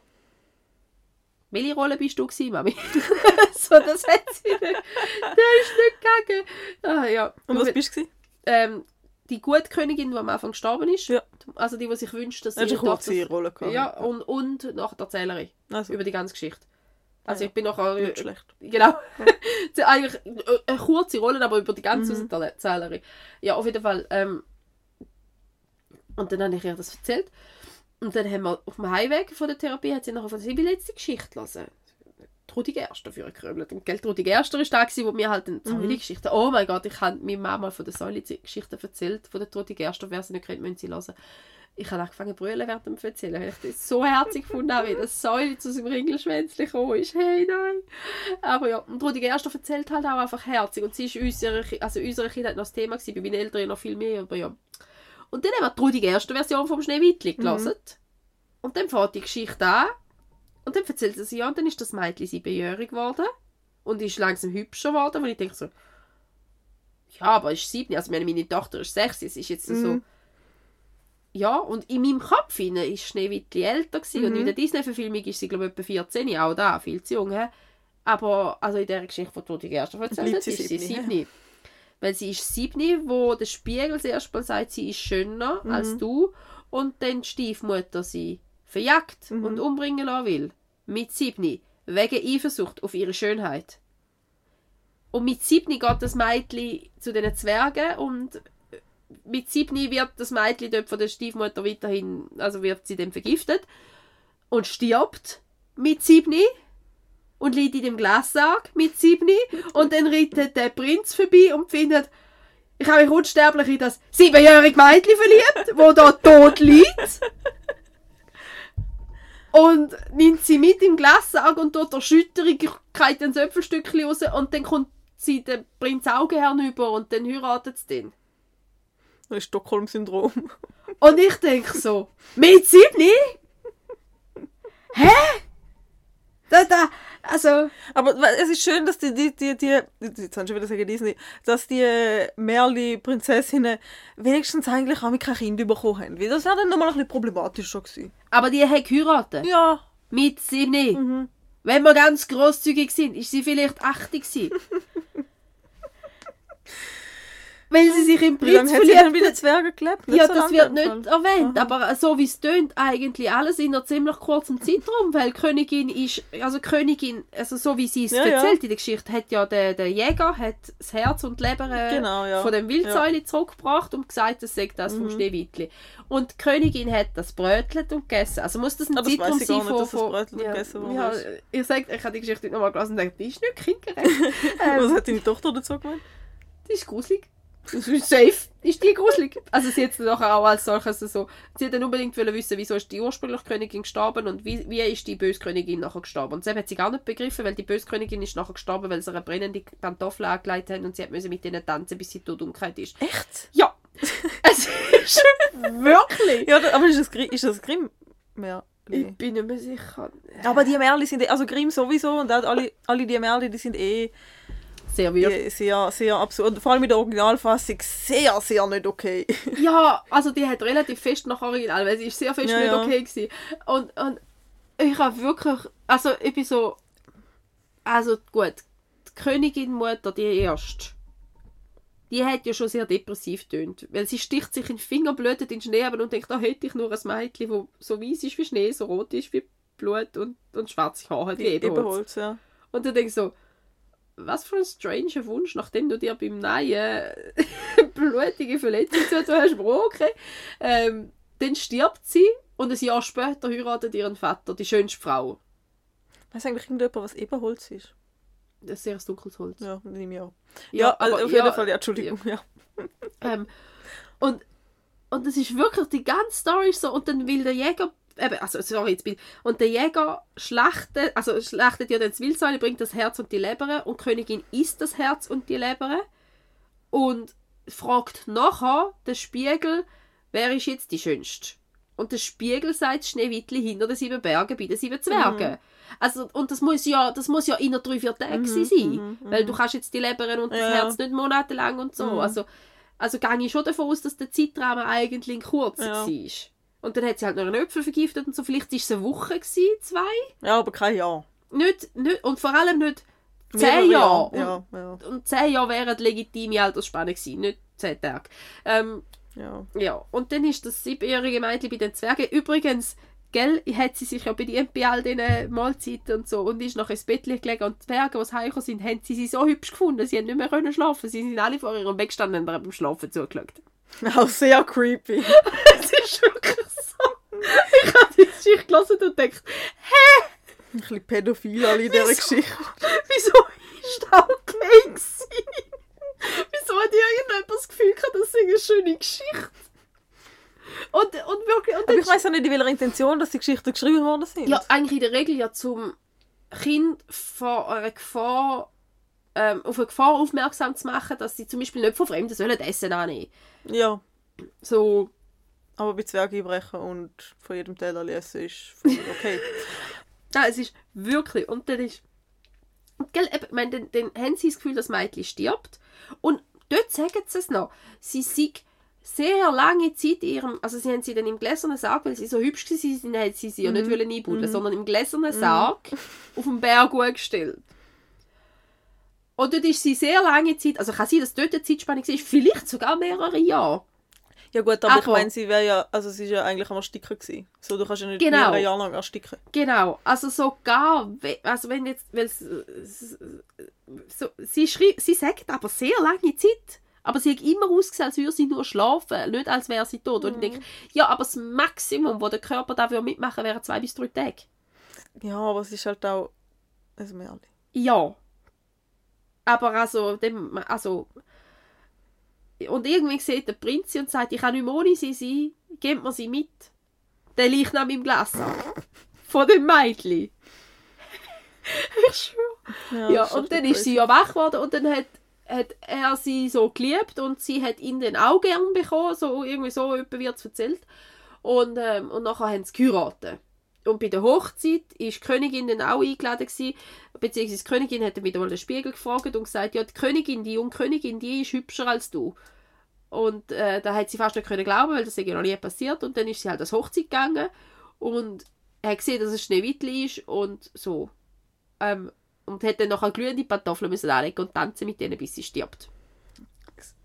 welche Rolle bist du gewesen, Mami? So, das hat sie nicht, der ist nicht gegangen. Ah, ja. Und was bist du? Ähm, die gute Königin, die am Anfang gestorben ist. Ja. Also die, die sich wünscht, dass sie... Hast du eine ihre kurze Tochter- Rolle gehabt? Ja, und, und nach der Erzählerin. Also, Über die ganze Geschichte. Also ja. ich bin nachher... nicht schlecht. Genau. Sie- Eigentlich eine kurze Rolle, aber über die ganze Mhm. Erzählerin. Ja, auf jeden Fall. Ähm, und dann habe ich ihr das erzählt. Und dann haben wir auf dem Heimweg von der Therapie, hat sie nachher von sie will jetzt die Geschichte gelesen. Trudi Gerster für gekröbelt. Und gell, Trudi Gerster war da, gewesen, wo mir halt eine Säule-Geschichte... Oh mein Gott, ich habe meiner Mama von der Säule-Geschichte erzählt, von der Trudi Gerster. Wer sie nicht kennt, müssen sie hören. Ich habe angefangen zu brüllen während dem Erzählen, weil ich das so herzig gefunden habe, wie das Säule zu seinem Ringelschwänzchen gekommen ist. Hey, nein! Aber ja, und Trudi Gerster erzählt halt auch einfach herzig. Und sie ist unsere, also unsere Kindheit noch das Thema gewesen, bei meinen Eltern noch viel mehr, aber ja. Und dann haben wir die Trudi Gerster Version vom Schneewittli gelesen. Mhm. Und dann fängt die Geschichte an. Und dann erzählt sie, ja, und dann ist das Mädchen siebenjährig geworden und ist langsam hübscher geworden, weil ich denke so, ja, aber ist sieben, also meine, meine Tochter ist sechs, es ist jetzt so, Mhm. ja, und in meinem Kopf hinein ist Schneewittli älter gewesen, Mhm. und in der Disney-Verfilmung ist sie, glaube ich, etwa vierzehn, auch da, viel zu jung, he? Aber also in dieser Geschichte, die Trudi Gerster erzählt Bleibt hat, sie ist sie siebni, sieben. Weil sie ist sieben, wo der Spiegel das erste Mal sagt, sie ist schöner Mhm. als du, und dann die Stiefmutter sie verjagt Mhm. und umbringen lassen will. Mit sieben. Wegen Eifersucht auf ihre Schönheit. Und mit sieben geht das Mädchen zu den Zwergen und mit sieben wird das Mädchen dort von der Stiefmutter weiterhin, also wird sie dann vergiftet und stirbt mit sieben und liegt in dem Glassarg mit sieben und dann reitet der Prinz vorbei und findet, ich habe mich unsterblich in das siebenjährige Mädchen verliebt, wo da tot liegt. Und nimmt sie mit im Glassarg und dort Erschütterung, kriegt ein Äpfelstückchen raus und dann kommt sie den Prinz Augenherrn über und dann heiratet sie den. Das ist Stockholm-Syndrom. Und ich denke so, mit sieben? Hä? Da, da, also... Aber es ist schön, dass die, die, die, die jetzt haben schon wieder sagen Disney, dass die Märchen-Prinzessinnen wenigstens eigentlich auch mit kein Kind bekommen haben. Weil das wäre dann nochmal ein bisschen problematischer gewesen. Aber die hat geheiratet. Ja. Mit sieben. Mhm. Wenn wir ganz grosszügig sind, ist sie vielleicht achtzig gewesen. weil sie sich im Wie lange Prinz hat sie dann verliebt bei den hat. Zwergen gelebt? Ja, so das lange wird in nicht dem Fall. erwähnt, Aha. aber so wie es tönt, eigentlich alles in einem ziemlich kurzen Zeitraum, weil die Königin ist, also die Königin, also so wie sie es Ja, ja. erzählt in der Geschichte, hat ja der, der Jäger hat das Herz und die Leber äh, Genau, ja. von dem Wildsäule zurückgebracht und gesagt, das sei das vom Mhm. Schneewittli. Und die Königin hat das brötelt und gegessen. Also muss das ein Ah, das Zeitraum weiss ich gar sein nicht, von... dass das von Brötchen ja, gegessen worden ja, ist. ich sag, ich habe die Geschichte nicht nochmal gelesen und dachte, die ist nicht kindgerecht. Was ähm, hat deine Tochter dazu gemeint? die ist gruselig. Das ist safe. Ist die gruselig? Also sie hat es nachher auch als solches so... Sie hat dann unbedingt wollen wissen, wieso ist die ursprüngliche Königin gestorben und wie, wie ist die böse Königin nachher gestorben. Und sie hat sie gar nicht begriffen, weil die böse Königin ist nachher gestorben, weil sie eine brennende Pantoffel angelegt haben und sie hat müssen mit denen tanzen, bis sie tot umgekehrt ist. Echt? Ja! Es ist wirklich... Ja, da- aber ist das, Gri- ist das Grimm? Ja. Ich bin nicht mehr sicher. Aber die Märchen sind, eh- also Grimm sowieso und auch alle, alle die Märchen, die sind eh Sehr weird. eh sehr, sehr absurd. Und vor allem mit der Originalfassung sehr, sehr nicht okay. Ja, also die hat relativ fest nach Original, weil sie ist sehr fest Ja, nicht ja. okay gewesen. Und, und ich habe wirklich, also ich bin so, also gut, die Königin Mutter, die erste, die hat ja schon sehr depressiv getönt, weil sie sticht sich in den Finger, blutet in den Schnee runter und denkt, da hätte ich nur ein Mädchen, das so weiß ist wie Schnee, so rot ist wie Blut und, und schwarze Haare hat wie Eberholz. Eberholz, ja. Und dann denke ich so, was für ein stranger Wunsch, nachdem du dir beim Neuen blutige Verletzung zu hast, Bro, okay. Ähm, dann stirbt sie und ein Jahr später heiratet ihren Vater, die schönste Frau. Weiß eigentlich irgendjemand, was Eberholz ist? Das ist sehr ein dunkles Holz. Ja, nehme ich auch. Ja, Ja, also aber- auf jeden ja, Fall, ja, Entschuldigung. Ja. Ähm, und, und das ist wirklich die ganze Story ist so. Und dann will der Jäger, eben, also sorry, jetzt bin und der Jäger schlachtet, also schlachtet ja dann das Wildsäule, bringt das Herz und die Leber und die Königin isst das Herz und die Leber und fragt nachher den Spiegel, wer ist jetzt die Schönste? Und der Spiegel sagt Schneewittli hinter den sieben Bergen bei den sieben Zwergen. Also, und das muss ja, das muss ja in drei, vier Tagen Mhm, sein. mhm, Weil du kannst jetzt die Leber und das Ja. Herz nicht monatelang und so. Mhm. Also, also gehe ich schon davon aus, dass der Zeitrahmen eigentlich ein kurzer Ja. war. Und dann hat sie halt noch einen Äpfel vergiftet und so. Vielleicht war es eine Woche, gewesen, zwei. Ja, aber kein Jahr. Nicht, nicht, und vor allem nicht Mehrere zehn Jahre. Ja, ja, Und, und zehn Jahre wären die legitime Altersspanne gewesen, nicht zehn Tage. Ähm, ja. ja, und dann ist das siebenjährige Mädchen bei den Zwergen. Übrigens, gell, hat sie sich ja bedient bei all diesen Mahlzeiten und so und ist nachher ins Bett gelegen und die Zwerge, die heimgekommen sind, haben sie sie so hübsch gefunden, sie haben nicht mehr können schlafen. Sie sind alle vor ihrem Bett gestanden und haben beim Schlafen zugeschaut. Auch sehr creepy. Es ist wirklich so. Ich habe die Geschichte gelesen und gedacht, Ein bisschen pädophil alle in dieser Wieso? Geschichte. wieso ist das auch gemein gewesen? Wieso hat irgendjemand das Gefühl gehabt, das sei eine schöne Geschichte? Und, und wirklich... Und Aber dann ich weiss auch nicht, in welcher Intention dass die Geschichten geschrieben worden sind. Ja, eigentlich in der Regel ja zum Kind vor einer Gefahr, ähm, auf eine Gefahr aufmerksam zu machen, dass sie zum Beispiel nicht von Fremden sollen Essen annehmen. Ja, So, aber bei Zwergen einbrechen und von jedem Teller essen ist voll okay. nein, es ist wirklich, und dann ist, und gell, eben, ich meine, dann, dann haben sie das Gefühl, dass das Mädchen stirbt und dort sagen sie es noch, sie sei sehr lange Zeit in ihrem, also sie haben sie dann im gläsernen Sarg, weil sie so hübsch waren, haben sie sie ja nicht wollen einbuddeln, sondern im gläsernen Sarg auf dem Berg gestellt. Und dort ist sie sehr lange Zeit, also kann sein, dass dort eine Zeitspanne war, vielleicht sogar mehrere Jahre. Ja gut, aber, ich Aber- meine, sie wäre ja, also sie ist ja eigentlich am Ersticken gewesen. So, du kannst ja nicht Genau. mehrere Jahre lang ersticken. Genau, also sogar, we- also wenn jetzt, weil es, es- so, sie, schrie, sie sagt aber sehr lange Zeit, aber sie hat immer ausgesehen, als würde sie nur schlafen, nicht als wäre sie tot. Und ich denke, ja, aber das Maximum, wo der Körper dafür mitmachen wäre zwei bis drei Tage. Ja, aber es ist halt auch ein Märchen. Ja. Aber also, dem, also und irgendwie sieht der Prinz sie und sagt, ich kann nicht mehr ohne sie sein, gebt mir sie mit. Der Leichnam im Glassack. Von dem Mädchen. Ich schwöre. Ja, das und doch dann ist sie ja wach geworden und dann hat, hat er sie so geliebt und sie hat ihn dann auch gern bekommen, so irgendwie so etwa wird es erzählt. Und, ähm, und nachher haben sie geheiratet. Und bei der Hochzeit war die Königin dann auch eingeladen gewesen, beziehungsweise die Königin hat dann wieder mal den Spiegel gefragt und gesagt, ja, die Königin, die junge Königin, die ist hübscher als du. Und äh, da hat sie fast nicht können glauben, weil das ist ja noch nie passiert. Und dann ist sie halt als Hochzeit gegangen und hat gesehen, dass es Schneewittli ist und so. Ähm, und hat dann nachher glühende Pantoffeln müssen anlegen und tanzen mit denen, bis sie stirbt.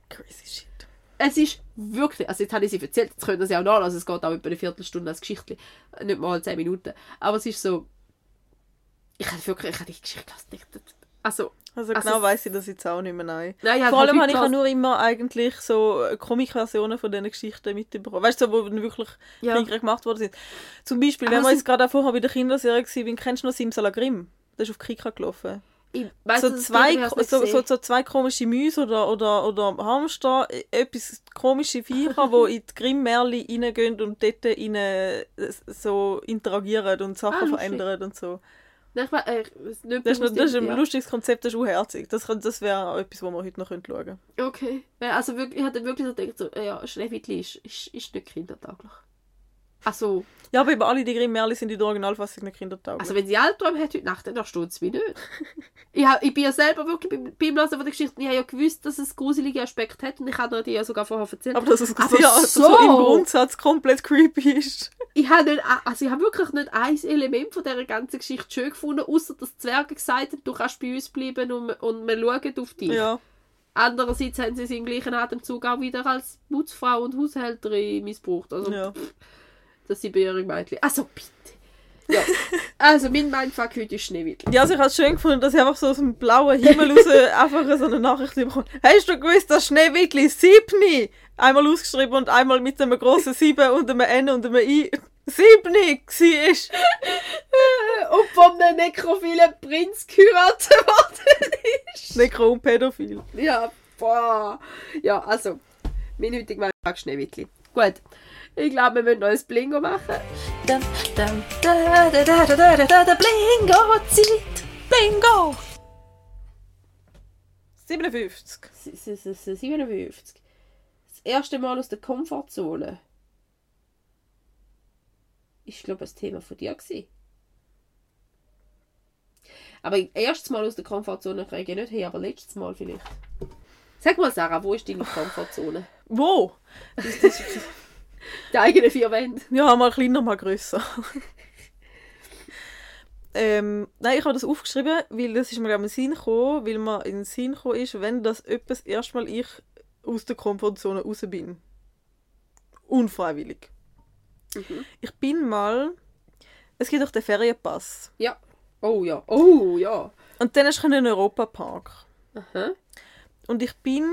Crazy shit. Es ist wirklich, also jetzt habe ich sie erzählt, jetzt können sie auch nachlesen, also es geht auch über eine Viertelstunde als Geschichte, nicht mal zehn Minuten. Aber es ist so, ich habe wirklich, ich habe die Geschichte gehört, also... Also genau also, weiss ich das jetzt auch nicht mehr, nein. nein Vor allem habe ich auch nur immer eigentlich so Comic-Versionen von diesen Geschichten mitbekommen. Weißt du, so, wo wirklich ja. gemacht worden sind. Zum Beispiel, wenn wir jetzt gerade auch vorher bei der Kinderserie waren, kennst du noch Simsalagrim? Das ist auf Kika gelaufen. Ich weiss, so, zwei, so, so, so zwei komische Mäuse oder, oder, oder Hamster, etwas komische Viecher, die in die Grimm-Märchen reingehen und dort rein so interagieren und Sachen ah, verändern und so. Nein, ich, äh, nicht das, ist, das ist ein ja. lustiges Konzept, das ist auch herzig. Das, das wäre auch etwas, was wir heute noch schauen können. Okay. Also wirklich, ich hatte wirklich so gedacht, so, ja, Schneewittli ist, ist, ist nicht kindertauglich. Also... Ja, aber eben alle die Grimm-Märchen sind in der Originalfassung nicht kindertauglich. Also wenn sie Albträume hat heute Nacht, dann versteht es mich nicht. ich, hab, ich bin ja selber wirklich beim, beim Lesen von der Geschichte, ich habe ja gewusst, dass es gruselige Aspekte hat und ich habe dir ja sogar vorher erzählt. Aber dass es aber sehr, so, so im Grundsatz komplett creepy ist. Ich habe nicht, also ich habe wirklich nicht ein Element von dieser ganzen Geschichte schön gefunden, außer dass die Zwerge gesagt haben, du kannst bei uns bleiben und, und wir schauen auf dich. Ja. Andererseits haben sie es im gleichen Atemzug auch wieder als Putzfrau und Haushälterin missbraucht. Also, ja. pff, das sind ihren Mädchen. Also bitte. Ja. Also mein Mindfuck heute ist Schneewittli. Ja, also ich habe es schön gefunden, dass ich einfach so aus dem blauen Himmel raus einfach so eine Nachricht bekomme. Hast du gewusst, dass Schneewittli siebni einmal ausgeschrieben und einmal mit einem grossen sieben und einem N und einem I siebni war? Und von einem nekrophilen Prinz geheiratet worden ist. Nekro und Pädophil. Ja, boah. Ja, also, mein heutiger Mindfuck Schneewittli. Gut. Ich glaube, wir müssen noch ein Blingo machen. Da, da, da, da, da, da, da, da, da, Blingo-Zeit! Blingo! siebenundfünfzig. siebenundfünfzig. Das erste Mal aus der Komfortzone. Ich glaube, das Thema von dir gewesen. Aber erstes Mal aus der Komfortzone kriege ich nicht hin, aber letztes Mal vielleicht. Sag mal, Sarah, wo ist deine Komfortzone? Wo? Das, das, die eigenen vier Wände. Ja, mal kleiner, mal grösser. ähm, nein, ich habe das aufgeschrieben, weil das ist mir in den Sinn gekommen, weil mir in den Sinn gekommen ist, wenn das etwas erstmal ich aus der Komfortzone raus bin. Unfreiwillig. Mhm. Ich bin mal... Es gibt doch den Ferienpass. Ja. Oh ja. Oh ja. Und dann hast du einen Europapark. Aha. Und ich bin...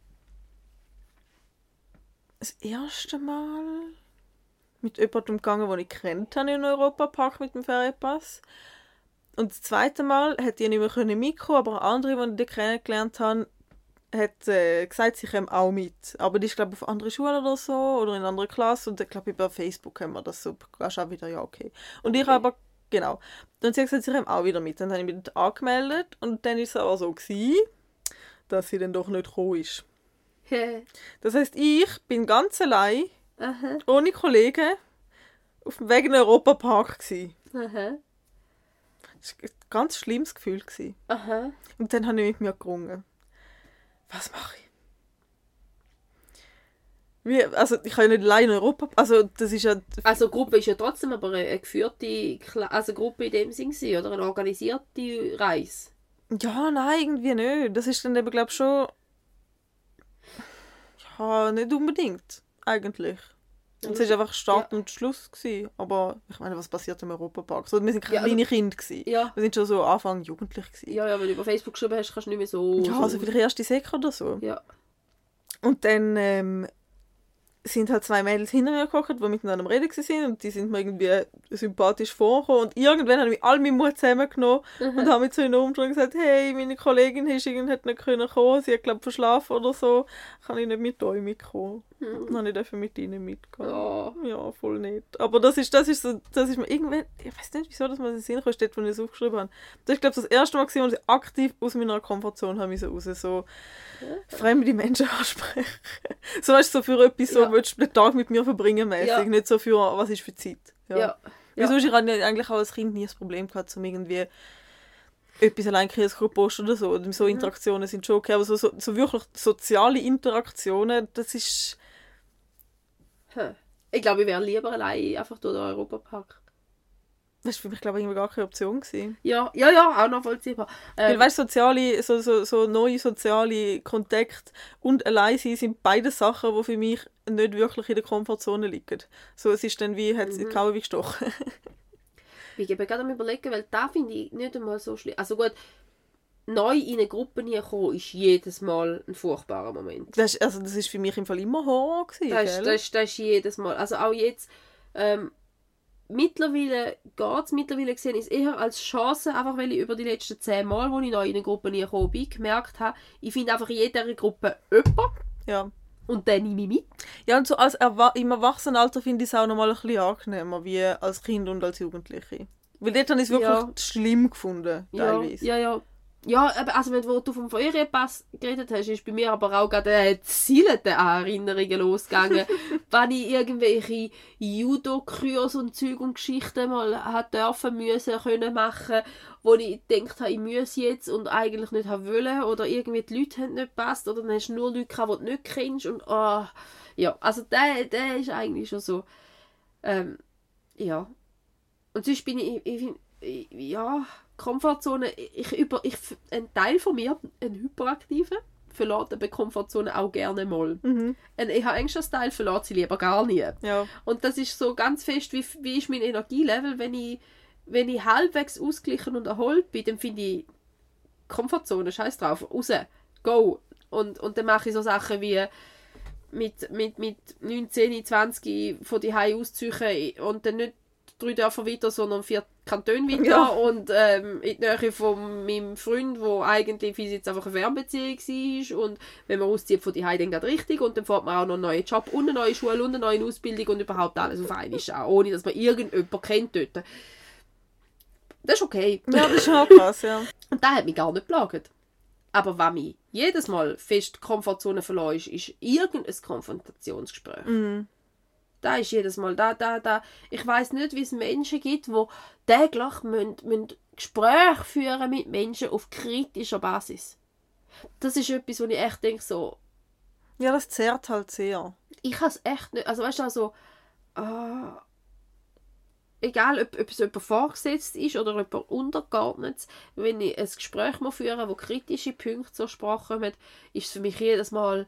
das erste Mal mit jemandem gegangen, den ich kennt habe in den Europapark mit dem Ferienpass. Und das zweite Mal hätte ich nicht mehr mitkommen, aber eine andere, die ich kennengelernt habe, hat äh, gesagt, sie kommen auch mit. Aber die ist, glaube ich, auf andere Schule oder so, oder in einer anderen Klasse. Und ich glaube, über Facebook haben wir das so. Das ist auch wieder, ja, okay. Und okay. Ich habe aber, genau. Und sie hat gesagt, sie kommen auch wieder mit. Dann habe ich mich angemeldet und dann war es aber so gewesen, dass sie dann doch nicht gekommen ist. Das heisst, ich bin ganz allein, aha, ohne Kollegen, auf dem Weg in den Europapark gsi. Aha. Das war ein ganz schlimmes Gefühl. Aha. Und dann habe ich mit mir gerungen. Was mache ich? Wie, also ich kann ja nicht allein in Europa... Also das ist ja... Also Gruppe ist ja trotzdem aber eine geführte... Also Gruppe in dem Sinn gewesen, oder eine organisierte Reise? Ja, nein, irgendwie nicht. Das ist dann eben, glaube ich, schon... Ja, nicht unbedingt, eigentlich. Es war einfach Start ja. und Schluss gewesen. Aber ich meine, was passiert im Europapark? So, wir waren kleine ja, also, Kinder gewesen. Ja. Wir sind schon so Anfang jugendlich gewesen. Ja, ja, wenn du über Facebook geschrieben hast, kannst du nicht mehr so... Ja, so also vielleicht erste Sek oder so. Ja. Und dann ähm, sind halt zwei Mädels hinter mir gekocht, die miteinander am Reden waren. Und die sind mir irgendwie sympathisch vorgekommen. Und irgendwann habe ich all meinen Mut zusammengenommen mhm. und habe mich zu ihnen umgedreht und gesagt, hey, meine Kollegin ist irgendwie hat nicht können kommen, sie hat glaube ich verschlafen oder so. Kann ich nicht mit euch mitkommen? Mhm. Dann durfte ich mit ihnen mitgehen. Ja. Ja, voll nicht. Aber das ist, das ist so, das ist mir irgendwann, ich weiß nicht, wieso dass man das in den Sinn steht, wenn ich es aufgeschrieben habe. Das ist glaube ich das erste Mal, als ich aktiv aus meiner Komfortzone habe müssen raus, so ja. fremde Menschen ansprechen. So weißt du, so für etwas, so ja. willst du den Tag mit mir verbringen mäßig, ja. nicht so für, was ist für Zeit. Ja. Ja. Wieso ja. ich hatte eigentlich auch als Kind nie das Problem gehabt, um irgendwie etwas allein zu posten oder so. Und so Interaktionen sind schon okay, aber so, so, so wirklich soziale Interaktionen, das ist... Hm. Ich glaube, ich wäre lieber allein einfach durch den Europapark. Das war für mich, glaube ich, gar keine Option gewesen. Ja, ja, ja, auch nachvollziehbar. Ähm, Weil, weißt du, soziale, so, so, so neue soziale Kontakte und allein sein sind beide Sachen, die für mich nicht wirklich in der Komfortzone liegen. So, es ist dann wie, hat es Mhm. kaum wie gestochen. Ich bin gerade am überlegen, weil da finde ich nicht einmal so schlimm. Also gut, neu in eine Gruppe hineinkommen ist jedes Mal ein furchtbarer Moment. Das, ist- also, das ist für mich im Fall immer Horror gewesen, Das ist, gell? das, ist, das ist jedes Mal. Also auch jetzt, ähm, mittlerweile geht es, mittlerweile gesehen, ist eher als Chance, einfach weil ich über die letzten zehn Mal, wo ich neu in eine Gruppe reingekommen bin, gemerkt habe, ich finde einfach in jeder Gruppe jemanden Ja. und dann nehme ich mit. Ja, und so als Erwa im Erwachsenenalter finde ich es auch noch mal ein bisschen angenehmer, wie als Kind und als Jugendliche. Weil dort habe ich es wirklich Ja. schlimm gefunden, Ja, teilweise. ja, ja. Ja, aber also wenn du vom Ferienpass geredet hast, ist bei mir aber auch gerade eine Zielete an Erinnerungen losgegangen. Wenn ich irgendwelche Judo-Kryos und Zeug und Geschichten mal hat dürfen, müssen, können machen, wo ich gedacht habe, ich muss jetzt und eigentlich nicht haben wollen oder irgendwie die Leute haben nicht gepasst oder dann hast du nur Leute gehabt, die du nicht kennst und oh, ja, also der, der ist eigentlich schon so, ähm, ja. Und sonst bin ich, ich, ich ja... Komfortzone, ich über, ich, ein Teil von mir, ein Hyperaktiver, verlässt die Komfortzone auch gerne mal. Mhm. Ein eher anxious Teil verlässt sie lieber gar nie. Ja. Und das ist so ganz fest, wie, wie ist mein Energielevel, wenn ich, wenn ich halbwegs ausgeglichen und erholt bin, dann finde ich Komfortzone, scheiß drauf, raus, go. Und, und dann mache ich so Sachen wie mit, mit, mit neunzehn, zwanzig von die Hause ausziehen und dann nicht drei Dörfer weiter, sondern vier Kantone weiter Ja. und ähm, in der Nähe von meinem Freund, wo eigentlich wie jetzt einfach eine Fernbeziehung war und wenn man auszieht von die Hause, dann geht richtig und dann fährt man auch noch einen neuen Job und eine neue Schule und eine neue Ausbildung und überhaupt alles auf einmal auch, ohne dass man irgendjemanden kennt dort. Das ist okay. Ja, das ist schon krass, ja. Und das hat mich gar nicht geplagt. Aber was mich jedes Mal fest die Komfortzone verlässt, ist irgendein Konfrontationsgespräch. Mhm. Da ist jedes Mal da, da, da. Ich weiss nicht, wie es Menschen gibt, die täglich müssen, müssen Gespräche führen mit Menschen auf kritischer Basis. Das ist etwas, wo ich echt denke, so, Ja, das zehrt halt sehr. ich kann es echt nicht, also weißt du, also, ah, egal ob, ob es jemand vorgesetzt ist oder jemand untergeordnet, wenn ich ein Gespräch muss führen, wo kritische Punkte zur Sprache kommen, ist es für mich jedes Mal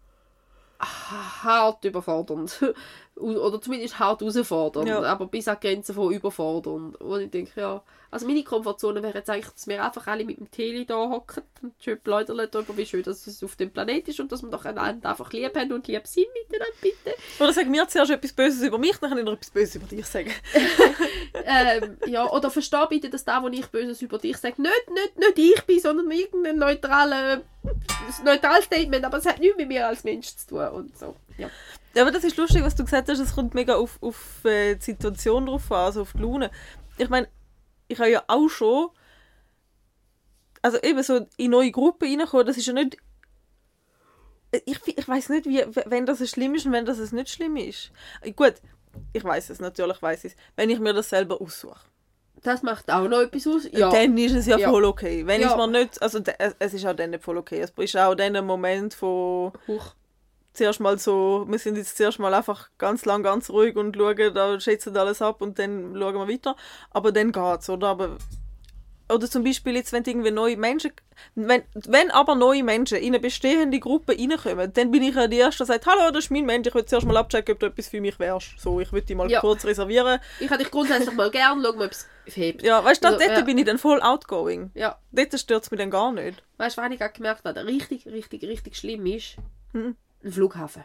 hart überfordernd. Oder zumindest hart herausfordernd. Ja. Aber bis an die Grenze von überfordernd. Wo ich denke, ja... Also meine Komfortzone wäre jetzt eigentlich, dass wir einfach alle mit dem Teli da hocken und schön pläudern darüber, wie schön dass es auf dem Planet ist und dass wir doch einander einfach lieb haben und lieb sind miteinander, bitte. Oder sag mir zuerst etwas Böses über mich, dann kann ich noch etwas Böses über dich sagen. ähm, ja, oder versteh bitte, dass da, wo ich Böses über dich sage, nicht, nicht, nicht ich bin, sondern irgendein neutrales neutrales Statement, aber es hat nichts mit mir als Mensch zu tun und so. Ja. Ja, aber das ist lustig, was du gesagt hast, es kommt mega auf, auf äh, die Situation drauf an, also auf die Laune. Ich meine, ich habe ja auch schon, also eben so in neue Gruppen reinkommen, das ist ja nicht, ich, ich weiß nicht, wie, wenn das schlimm ist und wenn das nicht schlimm ist. Gut, ich weiß es, natürlich weiß ich es, wenn ich mir das selber aussuche. Das macht auch noch etwas aus. Ja. Dann ist es ja, Ja. voll okay. Wenn Ja. ich es mir nicht, also de- es- es ist auch dann nicht voll okay. Es ist auch dann ein Moment von Huch. zuerst mal so, wir sind jetzt zuerst mal einfach ganz lang ganz ruhig und schauen, da schätzen alles ab und dann schauen wir weiter. Aber dann geht's, oder? Aber, oder zum Beispiel jetzt, wenn irgendwie neue Menschen, wenn, wenn aber neue Menschen in eine bestehende Gruppe reinkommen, dann bin ich ja die Erste, die sagt, hallo, das ist mein Mensch, ich will zuerst mal abchecken, ob du etwas für mich wärst. So, ich will dich mal Ja. kurz reservieren. Ich hätte dich grundsätzlich mal gern, schau mal, ob es hebt. Ja, weißt du, Also, dort ja. bin ich dann voll outgoing. Ja. Dort stört es mich dann gar nicht. Weißt du, was ich gerade gemerkt habe, richtig, richtig, richtig schlimm ist? Hm. Ein Flughafen.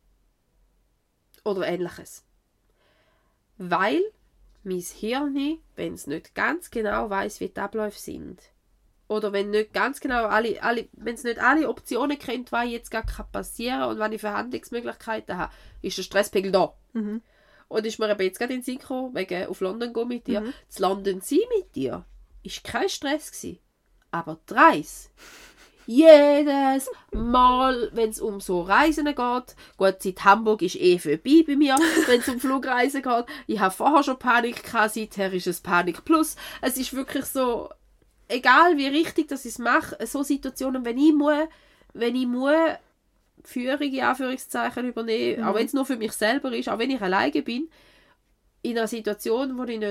Oder ähnliches. Weil mein Hirn, wenn es nicht ganz genau weiß, wie die Abläufe sind, oder wenn nicht ganz genau alle, alle wenn es nicht alle Optionen kennt, was jetzt gerade passieren kann und wenn ich Verhandlungsmöglichkeiten habe, ist der Stresspegel da. Mhm. Und ist mir eben jetzt gerade in den Sinn gekommen, wegen auf London gehen mit dir. Mhm. Das London sein mit dir war kein Stress gewesen, aber die Reise. Jedes Mal, wenn es um so Reisen geht, gut, seit Hamburg ist eh vorbei bei mir, wenn es um Flugreisen geht. Ich habe vorher schon Panik gehabt, seither ist es Panik plus. Es ist wirklich so, egal wie richtig dass ich es mache, so Situationen, wenn ich muss, wenn ich muss, Führung in Anführungszeichen übernehmen, Mhm. auch wenn es nur für mich selber ist, auch wenn ich alleine bin, in einer Situation, wo ich nicht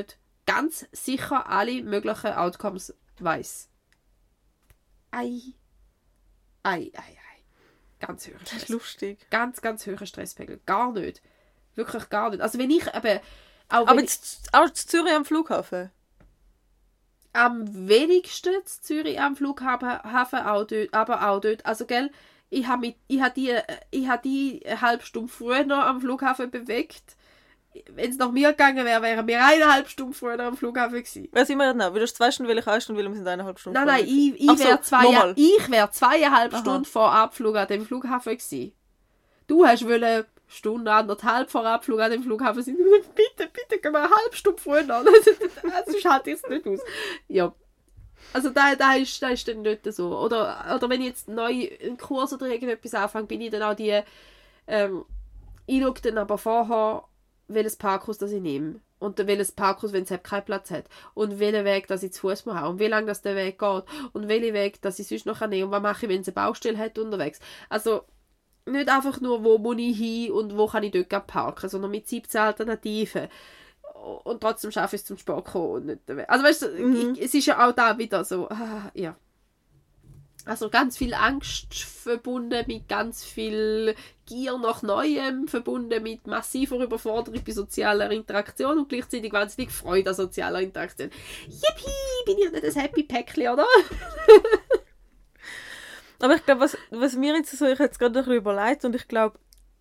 ganz sicher alle möglichen Outcomes weiss. Ei. Ei, ei, ei. Ganz hoher Stress. Das ist lustig. Ganz, ganz hoher Stresspegel. Gar nicht. Wirklich gar nicht. Also wenn ich eben... Auch wenn Aber ich, jetzt, auch in Zürich am Flughafen? am wenigsten in Zürich am Flughafen, Hafen auch dort, aber auch dort. Also, gell, ich habe mich, ich habe die, ich habe die eine halbe Stunde früher noch am Flughafen bewegt. Wenn es nach mir gegangen wäre, wären wir eineinhalb Stunden früher am Flughafen gewesen. Was immer genau? Weil du zwei Stunden, will ich eine Stunde, weil wir sind eineinhalb Stunden. Nein, nein, ich, ich Ach so, wäre zwei, nochmal. ich wär zweieinhalb Aha. Stunden vor Abflug an dem Flughafen gewesen. Du hast wollen Stunde, anderthalb vor Abflug an dem Flughafen sein. Bitte, bitte, gehen wir eine halbe Stunde früher noch. Sonst halte ich es nicht aus. Ja. Also da, da, ist, da ist dann nicht so. Oder, oder wenn ich jetzt neu einen Kurs oder irgendetwas anfange, bin ich dann auch die, ähm, ich schaue dann aber vorher, welches Parkhaus das ich nehme. Und welches Parkhaus, wenn es halt keinen Platz hat. Und welchen Weg, dass ich zu Fuß muss. Und wie lange das der Weg geht. Und welchen Weg, dass ich sonst noch nehmen kann. Und was mache ich, wenn es eine Baustelle hat unterwegs. Also nicht einfach nur, wo muss ich hin und wo kann ich dort parken, sondern mit siebzehn Alternativen. Und trotzdem schaffe ich es zum Sport kommen. Und nicht den Weg. Also weißt du, Mhm. ich, es ist ja auch da wieder so, ah, ja. Also ganz viel Angst verbunden mit ganz viel Gier nach Neuem, verbunden mit massiver Überforderung bei sozialer Interaktion und gleichzeitig wahnsinnig Freude an sozialer Interaktion. Yippie, bin ich nicht ein Happy Päckchen, oder? Aber ich glaube, was, was mir jetzt so, ich habe jetzt gerade ein bisschen überlegt und ich glaube,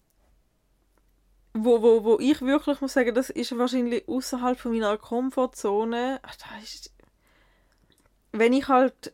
wo, wo, wo ich wirklich muss sagen, das ist wahrscheinlich außerhalb von meiner Komfortzone. Ach, da ist, wenn ich halt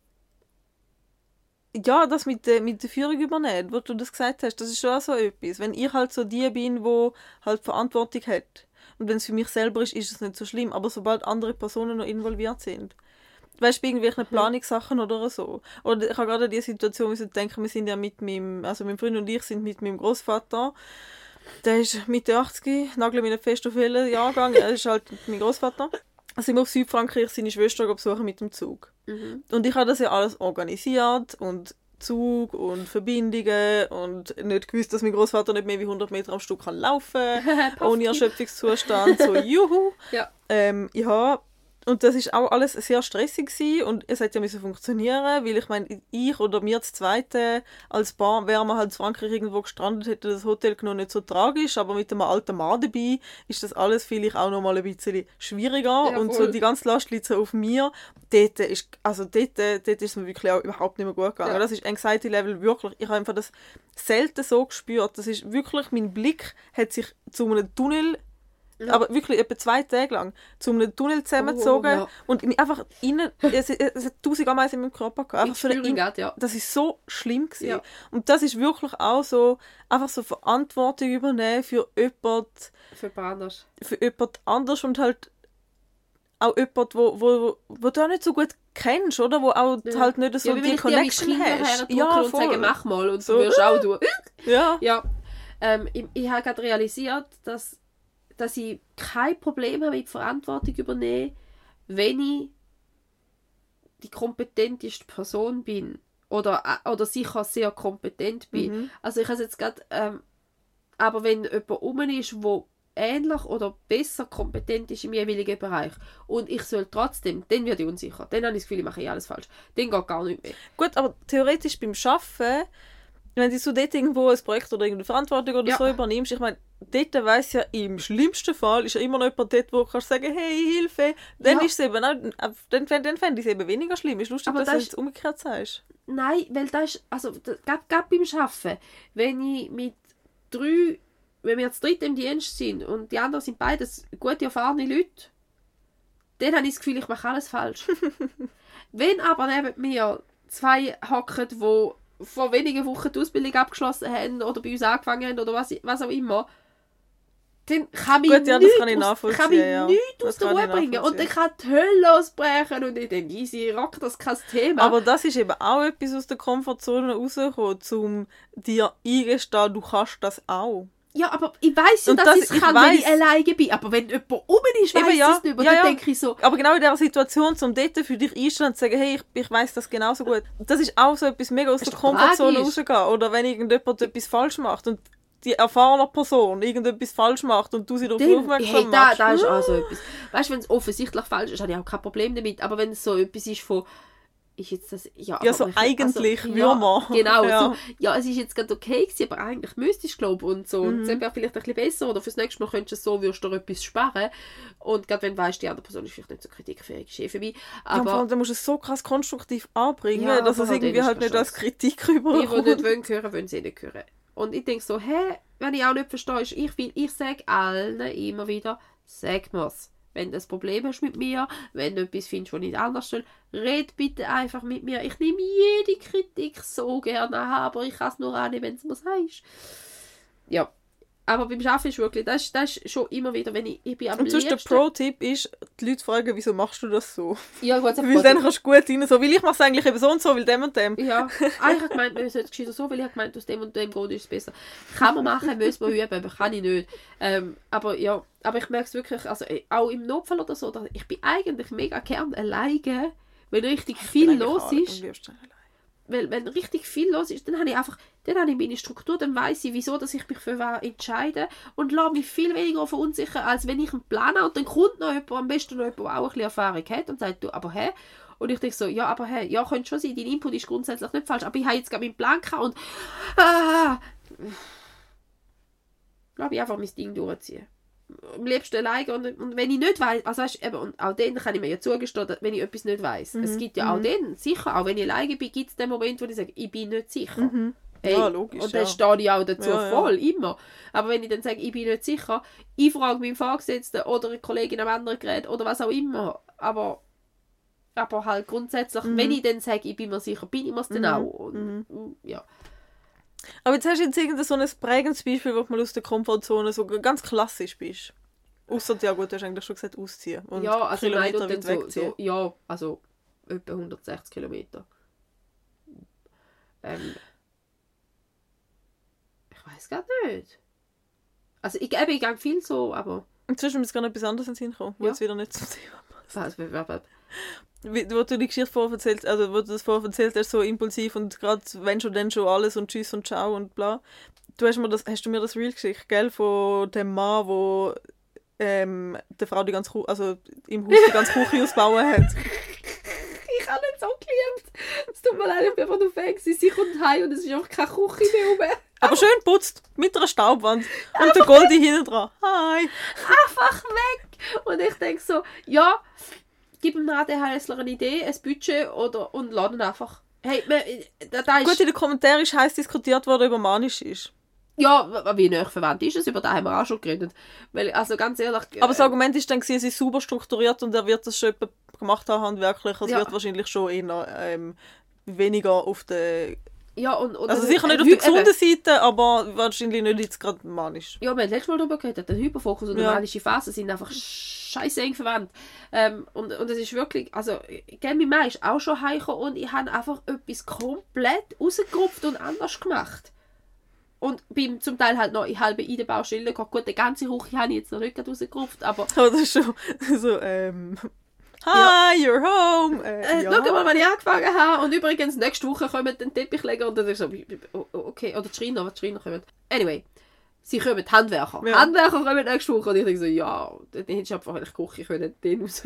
ja, das mit der, mit der Führung übernehmen, wo du das gesagt hast, das ist schon auch so etwas. Wenn ich halt so die bin, die halt Verantwortung hat und wenn es für mich selber ist, ist es nicht so schlimm, aber sobald andere Personen noch involviert sind, weißt du, bei irgendwelchen Planungssachen oder so. Oder ich habe gerade an die Situation, ich denke, wir sind ja mit meinem, also mein Freund und ich sind mit meinem Großvater. Der ist Mitte achtzig, nagel mich nicht fest auf welchen Jahrgang, er ist halt mein Großvater. Also sind wir auf Südfrankreich seine Schwester besuchen mit dem Zug. Mhm. Und ich habe das ja alles organisiert und Zug und Verbindungen und nicht gewusst, dass mein Großvater nicht mehr wie hundert Meter am Stück kann laufen kann, ohne Erschöpfungszustand, so juhu. Ja. Ähm, ja, und das ist auch alles sehr stressig gewesen und es hat ja müssen funktionieren, weil ich meine, ich oder mir das Zweite als Paar, wären wir halt in Frankreich irgendwo gestrandet, hätte das Hotel genommen, nicht so tragisch, aber mit einem alten Mann dabei ist das alles vielleicht auch noch mal ein bisschen schwieriger Ja, und voll. so die ganze Last liegt so auf mir. Dort ist, also dort, dort ist es mir wirklich auch überhaupt nicht mehr gut gegangen. Ja. Das ist Anxiety-Level wirklich, ich habe einfach das selten so gespürt. Das ist wirklich, mein Blick hat sich zu einem Tunnel, Ja. aber wirklich etwa zwei Tage lang, zu einem Tunnel zusammengezogen Oh, ja. und mich einfach innen, es, es hat tausend Ameisen in meinem Körper gehabt. Einfach Ich für den spüre In- gerade, ja. Das ist so schlimm gewesen. Ja. Und das ist wirklich auch so, einfach so Verantwortung übernehmen für jemand, Für anders. für jemand anders und halt auch jemand, wo, wo, wo du auch nicht so gut kennst, oder? Wo auch Ja. halt nicht so Ja, wie wenn die ich dir mit Connection Kindern hast. herdrücke Ja, und sage, voll. mach mal und So. du wirst auch du. Ja. Ja, ähm, ich, ich habe gerade realisiert, dass, dass ich kein Problem habe mit Verantwortung übernehmen, wenn ich die kompetenteste Person bin. Oder, äh, oder sicher sehr kompetent bin. Mhm. Also ich habe jetzt gerade, ähm, aber wenn jemand rum ist, wo ähnlich oder besser kompetent ist im jeweiligen Bereich und ich soll trotzdem, dann werde ich unsicher. Dann habe ich das Gefühl, ich mache eh alles falsch. Dann geht gar nicht mehr. Gut, aber theoretisch beim Arbeiten, wenn du so dort irgendwo ein Projekt oder irgendeine Verantwortung oder Ja. so übernimmst, ich meine, dort weiss ja, im schlimmsten Fall ist ja immer noch jemand dort, wo du kannst sagen, hey, Hilfe. Dann Ja. ist es eben auch, dann, dann fände ich es eben weniger schlimm. Ist lustig, Aber dass das du ist- jetzt umgekehrt sagst. Nein, weil das ist, also, gerade beim Arbeiten, wenn ich mit drei, wenn wir zu dritt im Dienst sind und die anderen sind beides gute, erfahrene Leute, dann habe ich das Gefühl, ich mache alles falsch. Wenn aber neben mir zwei hocken, die vor wenigen Wochen die Ausbildung abgeschlossen haben oder bei uns angefangen haben oder was, was auch immer, dann kann mich Gut, ja, das nichts kann ich aus, nachvollziehen, kann mich ja. nichts Das aus der kann ich Ruhe bringen. Und nachvollziehen. dann kann die Hölle losbrechen und ich denke, easy, rock, das ist kein Thema. Aber das ist eben auch etwas aus der Komfortzone rausgekommen, um dir eingestehen, du kannst das auch. Ja, aber ich weiss ja, Und dass das- ich es ich kann, wenn ich weiss. alleine bin. Aber wenn jemand oben ist, weiss Eben, ich ja. es nicht. Und Ja, dann ja. denke ich so, Aber genau in dieser Situation, um dort für dich einstellen und zu sagen, hey, ich, ich weiss das genauso gut. Das ist auch so etwas mega aus Ist der doch Komfortzone tragisch. rausgehen. Oder wenn irgendjemand etwas falsch macht. Und die erfahrene Person irgendetwas falsch macht und du sie darauf Den, aufmerksam hey, da, machst. da ist auch so etwas. Weißt du, wenn es offensichtlich falsch ist, habe ich auch kein Problem damit. Aber wenn es so etwas ist von, ist jetzt das, ja, Ja, so ich, eigentlich, also, wie ja, man. Genau, Ja. so, ja, es ist jetzt gerade okay gewesen, aber eigentlich müsstest du, glaube ich, und so. Mhm. Und das wäre vielleicht ein bisschen besser, oder fürs nächste Mal könntest du es so, würdest du dir etwas sparen. Und gerade wenn du weißt, die andere Person ist vielleicht nicht so kritikfähig, ist eh für mich. Ja, und vor Aber allem, dann musst du es so krass konstruktiv anbringen, Ja, dass aber es halt irgendwie dann halt ist nicht das als Chance. Kritik die, die rüberkommt. nicht wollen hören, wollen sie nicht hören. Und ich denke so, hä, wenn ich auch nicht verstehe, ist, ich, will, ich sage allen immer wieder, sag mir's. Wenn du ein Problem hast mit mir, wenn du etwas findest, was nicht anders soll, red bitte einfach mit mir. Ich nehme jede Kritik so gerne an, aber ich kann es nur annehmen, wenn du es mir sagst. Ja, aber beim Arbeiten ist wirklich, das ist, das ist schon immer wieder, wenn ich, ich bin am Und sonst der liebsten... Pro-Tipp ist, die Leute fragen, wieso machst du das so? Ja, gut, Weil dann kannst du gut rein, so, weil ich mache es eigentlich eben so und so, weil dem und dem. Ja, ah, ich habe gemeint, wir sollten es gescheiter so, weil ich habe gemeint, aus dem und dem Grund ist es besser. Kann man machen, muss man üben, aber kann ich nicht. Ähm, aber ja, aber ich merke es wirklich, also auch im Notfall oder so, dass ich bin eigentlich mega gern alleine, wenn richtig viel los ist. Weil, wenn richtig viel los ist, dann habe ich einfach, dann habe ich meine Struktur, dann weiss ich, wieso, dass ich mich für was entscheide und lasse mich viel weniger verunsichern, als wenn ich einen Plan habe und dann kommt noch jemand, am besten noch jemand, der auch ein bisschen Erfahrung hat und sagt, du, aber hä? Und ich denke so, ja, aber hä, ja, könnte schon sein, dein Input ist grundsätzlich nicht falsch, aber ich habe jetzt gerade meinen Plan gehabt und ah, lasse ich einfach mein Ding durchziehen. Am liebsten alleine und, und wenn ich nicht weiss, also weißt, eben, und auch dann kann ich mir ja zugestehen, wenn ich etwas nicht weiss. Mhm. Es gibt ja auch mhm. dann, sicher, auch wenn ich alleine bin, gibt es den Moment, wo ich sage, ich bin nicht sicher. Mhm. Hey, Ja, logisch, und dann ja. stehe ich auch dazu Ja, ja. voll, immer. Aber wenn ich dann sage, ich bin nicht sicher, ich frage meinen Vorgesetzten oder eine Kollegin am anderen Gerät oder was auch immer. Aber, aber halt grundsätzlich, Mhm. wenn ich dann sage, ich bin mir sicher, bin ich mir es dann Mhm. auch. Und, ja. Aber jetzt hast du jetzt irgendein so ein prägendes Beispiel, wo du mal aus der Komfortzone so ganz klassisch bist. Ausser, ja gut, du hast eigentlich schon gesagt, ausziehen. Und Ja, also nein, Kilometer und dann weit so, wegziehen. so, ja, also etwa hundertsechzig Kilometer. Ähm, ich weiß gar nicht. Also ich, eben, ich gehe viel so, aber... Inzwischen ist mir gar nicht etwas anderes in den Sinn gekommen, wo Ja. jetzt wieder nicht zum Thema passt. Was, was, was? Wie, wo du die Geschichte vorher erzählt, also wo du das vorher erzählt hast, so impulsiv und gerade wenn schon, dann schon alles und tschüss und ciao und bla. Du hast mir das, hast du mir das Reel geschickt, gell, von dem Mann, wo ähm, der Frau die ganze Küche, also im Haus die ganze Küche ausbauen hat. Ich habe nicht so geliebt. Es tut mir leid, ich bin einfach nur Fan gewesen. Sie kommt heim und es ist einfach keine Küche mehr oben. Aber schön putzt, mit einer Staubwand. Und der Goldi hinten dran. Hi. Einfach weg! Und ich denke so, ja, gib dem A D H Sler eine Idee, ein Budget oder, und lass ihn einfach. Hey, man, da, da ist... Gut, in den Kommentaren ist heiß diskutiert worden, ob er manisch ist. Ja, wie näher verwandt ist es? Über das haben wir auch schon geredet. Weil, also ganz ehrlich... Aber das Argument ist dann, gewesen, es ist super strukturiert und er wird das schon jemand gemacht haben, handwerklich. Es Ja. wird wahrscheinlich schon eher ähm, weniger auf der... Ja, und, und Also das- sicher nicht auf Hy- der gesunden eben. Seite, aber wahrscheinlich nicht jetzt gerade manisch. Ja, wir haben letztes Mal darüber geredet, der Hyperfokus und Ja. die manische Phase sind einfach scheiße eng verwandt. Ähm, und, und es ist wirklich, also, gell, mein Mann ist auch schon heimgekommen und ich habe einfach etwas komplett rausgerupft und anders gemacht. Und bin zum Teil halt noch in halbe in der Baustelle gehabt. Gut, die ganze Küche habe ich jetzt noch nicht gerade rausgerupft, aber Aber das ist schon so, ähm... Hi, you're home! Äh, äh, ja. schau mal, wann ich angefangen habe. Und übrigens, nächste Woche kommen den Teppichleger und dann ist so, oh, okay, oder die Schreiner, die Schreiner kommen. Anyway, sie kommen, die Handwerker. Ja. Handwerker kommen nächste Woche und ich denke so, ja, dann hättest du einfach eigentlich die Küche können, den raus.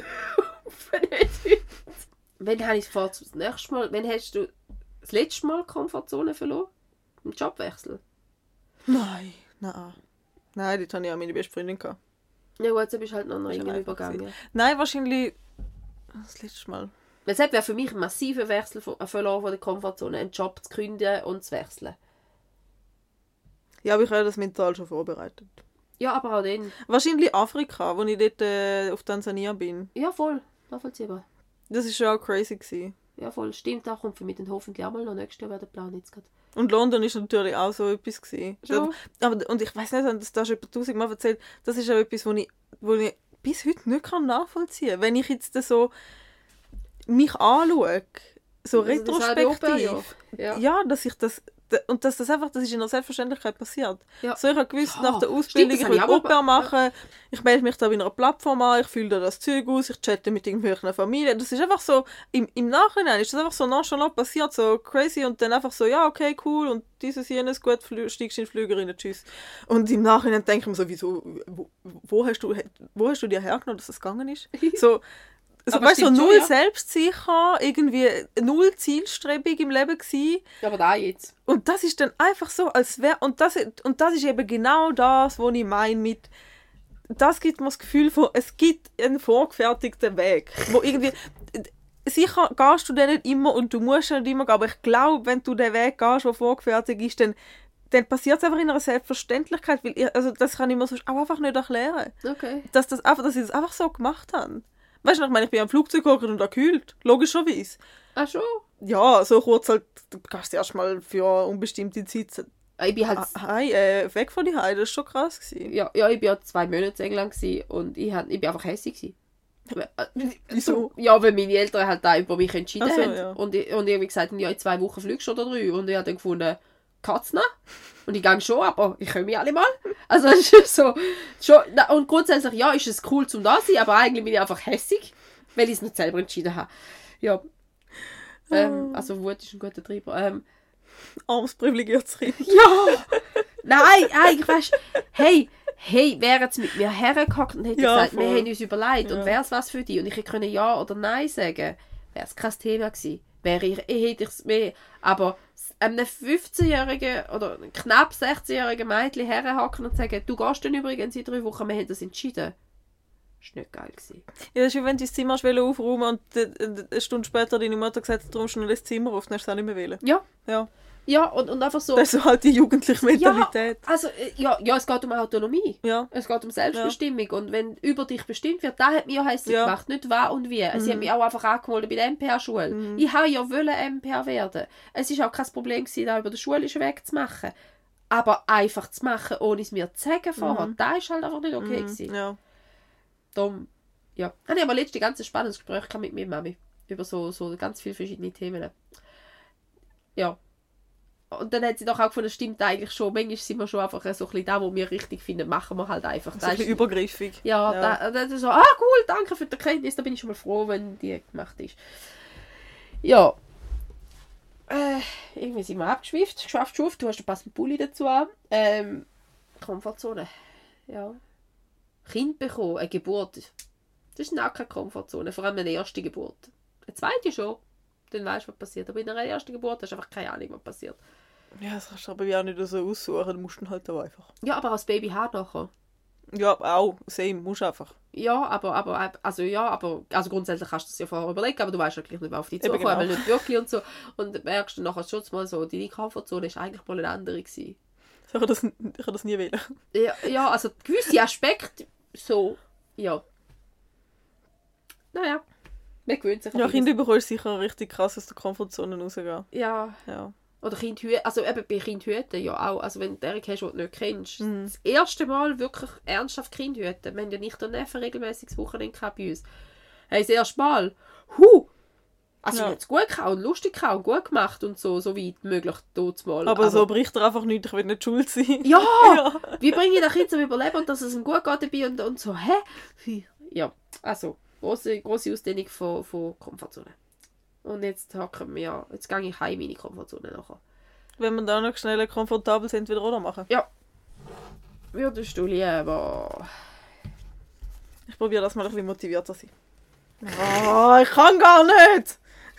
Wann habe ich es vor, das nächste Mal, wann hast du das letzte Mal Komfortzone verloren? Im Jobwechsel? Nein, nein. Nein, dort hatte ich auch meine beste Freundin gehabt. Ja gut, dann bist du halt noch Das ist irgendwie einfach übergegangen. gewesen. Nein, wahrscheinlich das letzte Mal. Es wäre für mich ein massiver Wechsel von, verloren von der Komfortzone, einen Job zu kündigen und zu wechseln. Ja, aber ich habe das mental schon vorbereitet. Ja, aber auch dann. Wahrscheinlich Afrika, wo ich dort äh, auf Tansania bin. Ja, voll. Nachvollziehbar. Das war schon auch crazy gewesen. Ja, voll. Stimmt, da kommt für mich dann hoffentlich auch mal noch nächstes Jahr, wäre der Plan jetzt gerade. Und London ist natürlich auch so etwas gewesen. Schon? Aber, und ich weiß nicht, das hast du etwa tausendmal erzählt, das ist auch etwas, wo ich, wo ich bis heute nicht kann nachvollziehen kann. Wenn ich jetzt so mich anschaue, so Also das halbe retrospektiv, Operjahr. Ja. ja, dass ich das Und dass das einfach, das ist in der Selbstverständlichkeit passiert. Ja. So, ich habe gewusst, Ja, nach der Ausbildung, stimmt, das ich habe will ich auch Au-pair mal- machen, ich melde mich da bei einer Plattform an, ich fülle da das Zeug aus, ich chatte mit irgendwelchen Familien. Das ist einfach so, im, im Nachhinein ist das einfach so nonchalant passiert, so crazy und dann einfach so, ja, okay, cool und dieses, jenes, gut, flü- steigst in den Flüger rein, tschüss. Und im Nachhinein denke ich mir so, wieso, wo, wo, hast du, wo hast du dir hergenommen, dass das gegangen ist? So, also, Aber weißt du, so stimmt schon, null ja. selbstsicher, irgendwie null zielstrebig im Leben gewesen. Aber da jetzt. Und das ist dann einfach so, als wäre... Und das, und das ist eben genau das, was ich meine mit... Das gibt mir das Gefühl von, es gibt einen vorgefertigten Weg. Wo irgendwie... Sicher gehst du den nicht immer und du musst nicht immer gehen, aber ich glaube, wenn du den Weg gehst, der vorgefertigt ist, dann, dann passiert es einfach in einer Selbstverständlichkeit. Weil ich, also das kann ich mir sonst auch einfach nicht erklären. Okay. Dass, das einfach, dass sie das einfach so gemacht haben. Weißt du, ich meine, ich bin am Flugzeug gehockt und da gekühlt. Logischerweise. Ach schon? Ja, so kurz halt, du gehst erst mal für unbestimmte Zeit Ich bin halt... heim, äh, weg von die Heim, das war schon krass gewesen. Ja, ja, ich war ja zwei Monate in England gewesen und ich, hab, ich bin einfach hässlich gewesen. Wieso? Ja, weil meine Eltern halt da über mich entschieden Ach so, haben. ja. Und ich, und ich habe gesagt, ja, in zwei Wochen fliegst du oder drei. Und ich habe dann gefunden, Katzen. Und ich gehe schon, aber ich komme alle mal. Also es ist so, schon, na, und grundsätzlich, ja, ist es cool zum da sein, aber eigentlich bin ich einfach hässig, weil ich es nicht selber entschieden habe. Ja. Ähm, also Wut ist ein guter Treiber. Ähm, Armes privilegiertes Kind. ja! Nein, eigentlich weißt du, hey, hey, wären sie mit mir hergehockt und hätten Ja, gesagt, voll. wir haben uns überlegt Ja. und wäre es was für dich und ich hätte können ja oder nein sagen, wäre es kein Thema gewesen. Wäre ich, ich hätte ich es mehr, aber einem fünfzehnjährigen oder knapp sechzehnjährigen Mädchen herhocken und sagen, du gehst dann übrigens in drei Wochen, wir haben das entschieden. Das war nicht geil gewesen. Ja, das ist wie wenn du das Zimmer hast aufräumen und äh, äh, eine Stunde später deine Mutter gesagt hat, darum schnell das Zimmer auf, dann hast du es auch nicht mehr wählen. Ja, Ja. ja und, und einfach so. Das ist so halt die jugendliche Mentalität. Also, äh, ja, ja, es geht um Autonomie. Ja. Es geht um Selbstbestimmung. Und wenn über dich bestimmt wird, da hat mich ja hässlich Ja. gemacht. Nicht wahr und wie. Sie hat mich auch einfach angemeldet bei der M P A-Schule. Mhm. Ich wollte ja wollen M P A werden. Es war auch kein Problem, gewesen, da über den schulischen Weg zu machen. Aber einfach zu machen, ohne es mir zu sagen vorher, Mhm. das war halt einfach nicht okay. Mhm. Gewesen. Ja. Darum, ja. Habe ich aber letztens ein ganz spannendes Gespräch gehabt mit meiner Mami. Über so, so ganz viele verschiedene Themen. Ja. Und dann hat sie doch auch gefunden, das stimmt eigentlich schon. Manchmal sind wir schon einfach so ein bisschen da, wo wir richtig finden, machen wir halt einfach. So ein Das bisschen ist- übergriffig. ja, Ja. Da, das ist so, ah cool, danke für die Erkenntnis, da bin ich schon mal froh, wenn die gemacht ist. Ja. Äh, irgendwie sind wir abgeschweift, geschafft, geschafft, du hast einen passenden Pulli dazu an. Ähm, Komfortzone. Ja. Kind bekommen, eine Geburt. Das ist auch keine Komfortzone, vor allem eine erste Geburt. Eine zweite schon, dann weißt du, was passiert. Aber in einer ersten Geburt hast du einfach keine Ahnung, was passiert. Ja, das kannst du aber ja nicht so aussuchen, du musst ihn halt auch einfach. Ja, aber als Baby hat nachher. Ja, auch, same, musst du einfach. Ja, aber, aber, also ja, aber, also grundsätzlich kannst du es ja vorher überlegen, aber du weißt ja gleich nicht, wer auf dich Eben zukommt, genau. weil nicht wirklich und so. Und merkst du nachher schon mal so, deine Komfortzone ist eigentlich mal eine andere gewesen. Ich kann das, ich kann das nie wählen. Ja, ja, also gewisse Aspekte, so, ja. Naja, man gewöhnt sich. Ja, an Kinder bekommst sicher richtig krass aus der Komfortzone rausgehen. Ja, Ja. oder Kind hüten, also eben bei Kind hüten ja auch, also wenn du Erik hast, den du nicht kennst. Mhm. Das erste Mal wirklich ernsthaft Kind hüten, wir haben ja nicht und Neffen regelmäßig das Wochenende gehabt bei uns. Hey, das erste Mal, huh! Also Ja. ich habe es gut gehabt und lustig gehabt und gut gemacht und so, so weit möglich dort mal. Aber, so bricht er einfach nicht, ich will nicht schuld sein. Ja! Ja. Wie bringe ich das Kind zum Überleben und dass es ihm gut geht dabei und, und so, hä? Ja, also, grosse, grosse Ausdehnung von, von Komfortzone. Und jetzt hocken wir, jetzt gehe ich heim in meine Komfortzone nachher. Wenn wir da noch schnell komfortabel sind, wieder oder machen. Würdest du lieber... Ich probiere das mal ein bisschen motivierter sein. Oh, ich kann gar nicht!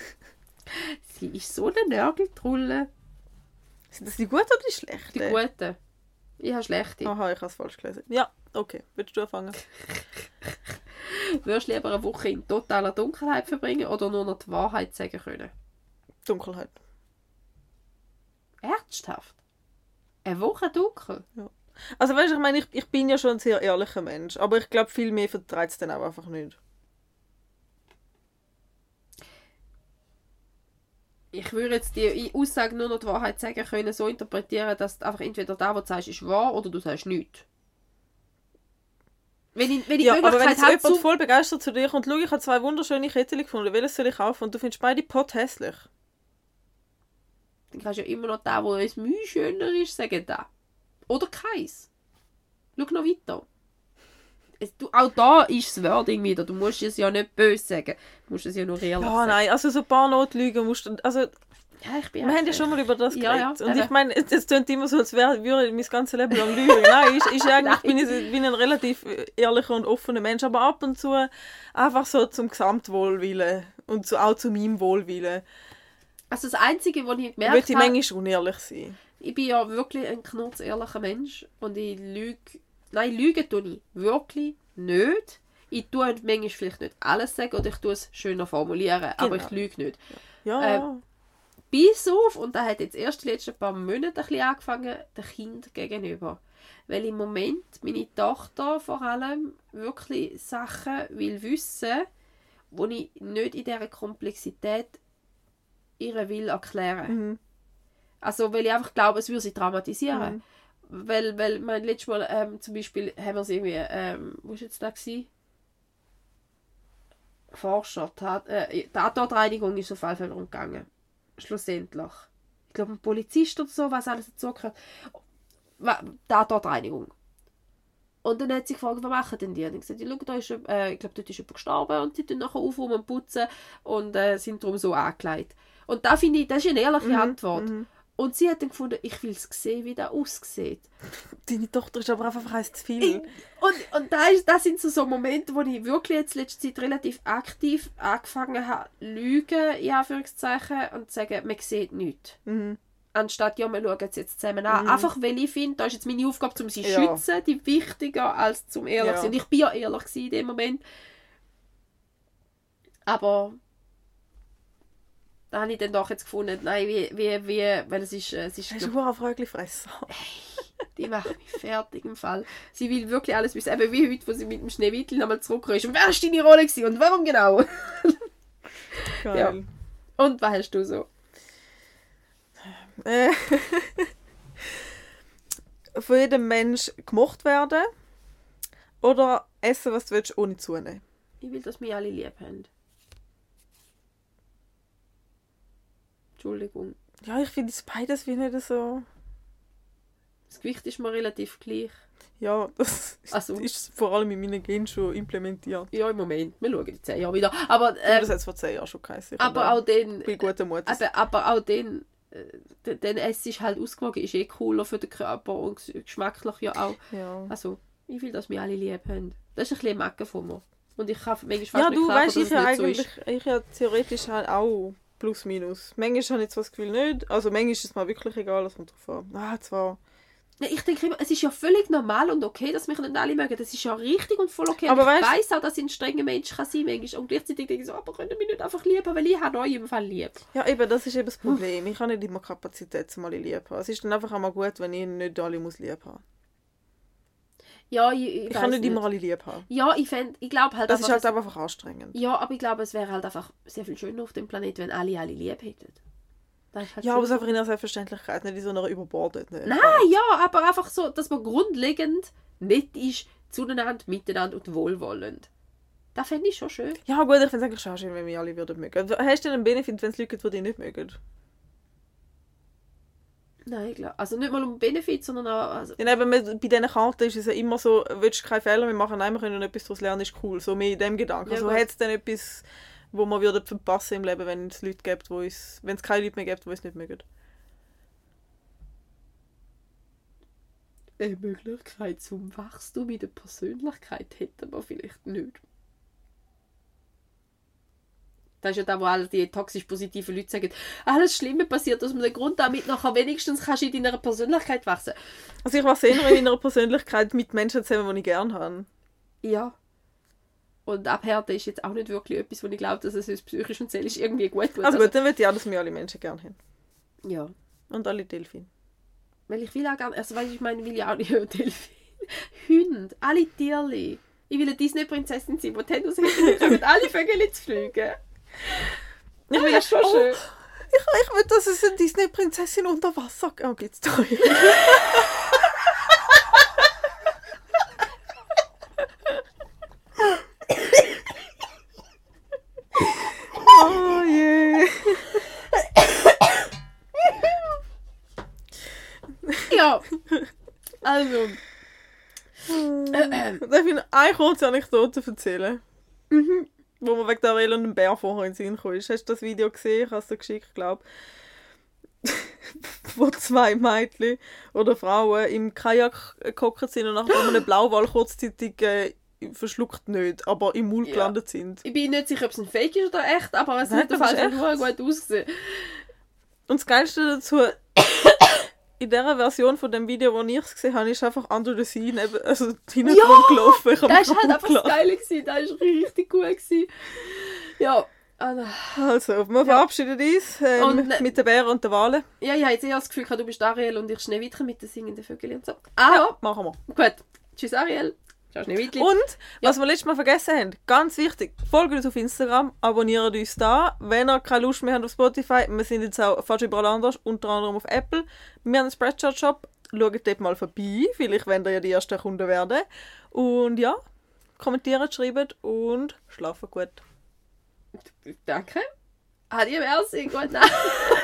Sie ist so eine Nörgeltrulle. Sind das die guten oder die schlechten? Die guten. Ich habe schlechte. Aha, ich habe es falsch gelesen. Ja, okay. Willst du anfangen? Würdest du lieber eine Woche in totaler Dunkelheit verbringen oder nur noch die Wahrheit sagen können? Dunkelheit. Ernsthaft? Eine Woche dunkel? Also weißt du, ich meine, ich, ich bin ja schon ein sehr ehrlicher Mensch, aber ich glaube, viel mehr vertreibt es dann auch einfach nicht. Ich würde jetzt die Aussage nur noch die Wahrheit sagen können, so interpretieren, dass du einfach entweder das, was du sagst, ist wahr oder du sagst nichts. Wenn ich, wenn ich Ja, die aber wenn Möglichkeit jetzt habe, jemand zu... voll begeistert zu dir kommt, schau, ich habe zwei wunderschöne Kettchen gefunden, welches soll ich kaufen? Und du findest beide pot hässlich. dann kannst du ja immer noch da, wo es Mühe schöner ist, sagen da. Oder keins. Schau noch weiter. Es, du, auch da ist das Wording wieder. Du musst es ja nicht böse sagen. Du musst es ja nur ehrlich Ja, sagen. nein, also so ein paar Notlügen musst du... Also, Ja, ich bin wir haben ja schon mal über das Ja, geredet. ja, und eben. ich meine, es, es klingt immer so, als wäre würde ich mein ganzes Leben lang lügen. Nein, ich, ich eigentlich bin, ich, bin ein relativ ehrlicher und offener Mensch, aber ab und zu einfach so zum Gesamtwohlwillen und so, auch zu meinem Wohlwillen. Also das Einzige, was ich Ich gemerkt möchte habe, unehrlich unehrlich sein. ich bin ja wirklich ein knurzehrlicher Mensch und ich lüge... Nein, lügen tue ich wirklich nicht. Ich tue manchmal vielleicht nicht alles sagen oder ich tue es schöner formulieren, aber Genau. ich lüge nicht. Ja, Äh, ja. Bis auf, und das hat jetzt erst die letzten paar Monate ein bisschen angefangen, dem Kind gegenüber. Weil im Moment meine Tochter vor allem wirklich Sachen will wissen, die ich nicht in dieser Komplexität ihr will erklären. Mhm. Also, weil ich einfach glaube, es würde sie traumatisieren. Mhm. Weil, weil mein letztes Mal ähm, zum Beispiel haben wir es irgendwie, ähm, wo war jetzt da gewesen? Forscher, Tat, äh, Tatortreinigung ist auf jeden Fall umgegangen. Schlussendlich. Ich glaube, ein Polizist oder so, was alles dazugehört. Wa- Tatortreinigung. Und dann hat sie gefragt, was machen denn die? Und ich gesagt, ja, schau, da ist, äh, ich glaube, dort ist jemand gestorben und sie tun nachher aufräumen und putzen und äh, sind darum so angelegt. Und da finde ich, das ist eine ehrliche Mhm, Antwort. mhm. Und sie hat dann gefunden, ich will es sehen, wie das aussieht. Deine Tochter ist aber einfach eins zu viel. Und, und das, ist, das sind so, so Momente, wo ich wirklich jetzt letzte Zeit relativ aktiv angefangen habe, lügen, in Anführungszeichen, und zu sagen, man sieht nichts. Mhm. Anstatt, ja, wir schauen es jetzt zusammen an. Mhm. Einfach, weil ich finde, da ist jetzt meine Aufgabe, um sie zu Ja. schützen, die wichtiger als zum ehrlich Ja. sein. Und ich bin ja ehrlich gewesen in dem Moment. Aber da habe ich dann doch jetzt gefunden, nein, wie, wie, wie, weil es ist, äh, es ist Hast du eine Frögli-Fresse? die macht mich fertig im Fall. Sie will wirklich alles wissen. Eben wie heute, wo sie mit dem Schneewittl nochmal zurückgekommen ist. Und wer war deine Rolle gewesen und warum genau? Geil. Ja. Und was hast du so? Äh, von jedem Mensch gemocht werden oder essen, was du willst, ohne zunehmen. Ich will, dass mich alle lieb haben. Entschuldigung. Ja, ich finde es beides wie nicht so... Das Gewicht ist mir relativ gleich. Ja, das Also. ist vor allem in meinen Genen schon implementiert. Ja, im Moment. Wir schauen in zehn Jahren wieder. Aber, Ähm, äh, das hat es vor zehn Jahren schon geheißen. aber auch dann... Ich bin guter Mutter. Aber, aber auch dann... äh, Dann Essen ist halt ausgewogen, ist eh cooler für den Körper und ges- geschmacklich ja auch. Ja. Also, ich will, dass mich alle lieb haben. Das ist ein bisschen Macke von mir. Und ich kann manchmal fast Ja, nicht du glauben, weißt, dass ich es ja nicht so eigentlich, ist. ich ja theoretisch halt auch plus minus. Manchmal habe ich zwar das Gefühl nicht, also manchmal ist es mir wirklich egal, was man drauf hat. Ah, zwar. Ja, ich denke immer, es ist ja völlig normal und okay, dass mich nicht alle mögen. Das ist ja richtig und voll okay. Aber Und ich weißt- weiss auch, dass ich ein strenger Mensch kann sein manchmal. Und gleichzeitig denke ich so, aber könnt ihr mich nicht einfach lieben, weil ich habe euch im Fall lieb. Ja, eben, das ist eben das Problem. Ich habe nicht immer Kapazität, um alle lieb zu haben. Es ist dann einfach einmal gut, wenn ich nicht alle muss lieb haben. Ja, ich, ich, Ich weiss kann nicht immer alle lieb haben. Ja, ich fänd, ich glaube halt Das ist einfach, halt es- einfach anstrengend. ja, aber ich glaube, es wäre halt einfach sehr viel schöner auf dem Planeten, wenn alle alle lieb hätten. Das ist halt Ja, schon aber es ist so. einfach in einer Selbstverständlichkeit, nicht in so einer überbordeten. Nein, ja, aber einfach so, dass man grundlegend nett ist, zueinander, miteinander und wohlwollend. Das fände ich schon schön. Ja gut, ich finde es eigentlich schon schön, wenn wir alle würden mögen. Hast du denn einen Benefit, wenn es Leute gibt, die dich nicht mögen? Nein, klar. Also nicht mal um Benefit, sondern auch... Also, Ja, eben, bei diesen Karten ist es ja immer so, willst du keine Fehler mehr machen, nein, wir können etwas daraus lernen, ist cool. So mehr in dem Gedanken. Ja, Also gut. hat es denn etwas, wo man würde verpassen im Leben, wenn es Leute gibt, wo uns, wenn es keine Leute mehr gibt, die uns nicht mögen? eine Möglichkeit zum Wachstum in der Persönlichkeit hätten wir vielleicht nicht. Das ist ja da, wo alle die toxisch positiven Leute sagen, alles Schlimme passiert aus einem Grund, damit nachher wenigstens kannst du in deiner Persönlichkeit wachsen. Also ich war sehr in meiner Persönlichkeit mit Menschen zusammen, die ich gerne habe. Ja. Und abhärten ist jetzt auch nicht wirklich etwas, wo ich glaube, dass es uns psychisch und seelisch irgendwie gut tut. Also gut, dann würde ich auch, dass wir alle Menschen gerne haben. Ja. Und alle Delfine. Weil ich will auch gerne, also weißt, ich meine, ich will ja auch nicht Delfin. Hunde, alle Tierli. Ich will eine Disney-Prinzessin sein, die die Hände aushalten mit alle Vögel zu fliegen. Ich Das will wäre schon oh, schön. Ich, ich will, dass es eine Disney-Prinzessin unter Wasser gibt. Oh, geht's toll. Oh je. Also. Äh, darf ich noch eine kurze Anekdote erzählen? Mhm. Wo man wegen der Ariel und dem Bär vorher in den Sinn kam. Hast du das Video gesehen? Ich habe es dir geschickt, glaube ich. Wo zwei Mädchen oder Frauen im Kajak gehockt sind und nachher von einem Blauwal kurzzeitig äh, verschluckt nicht, aber im Mund Ja. gelandet sind. Ich bin nicht sicher, ob es ein Fake ist oder echt, aber es Nein, hat auf das jeden ist Fall nur gut ausgesehen. Und das Geilste dazu, in dieser Version von dem Video, wo ich es gesehen habe, ist einfach Under the Sea neben, also hinten Ja, gelaufen. Ich habe Das mich war halt einfach das kaputt Geile. gewesen. Das war richtig gut. gewesen. Ja, also, Also, wir verabschieden uns äh, Und, mit, äh, mit den Bären und den Walen. ja, ich habe jetzt eher das Gefühl, du bist Ariel und ich Schneewittchen mit den singenden Vögeln und so. Aber, Machen wir. gut. Tschüss Ariel. Ciao Schneewittchen. Und, was wir letztes Mal vergessen haben, ganz wichtig, folgt uns auf Instagram, abonniert uns da. Wenn ihr keine Lust mehr habt auf Spotify, wir sind jetzt auch fast überall anders, unter anderem auf Apple. Wir haben einen Spreadshirt-Shop, schaut dort mal vorbei, vielleicht wollt ihr ja die ersten Kunden werden. Und ja, kommentiert, schreibt und schlafen gut. Danke. Adieu, merci. Gute Nacht.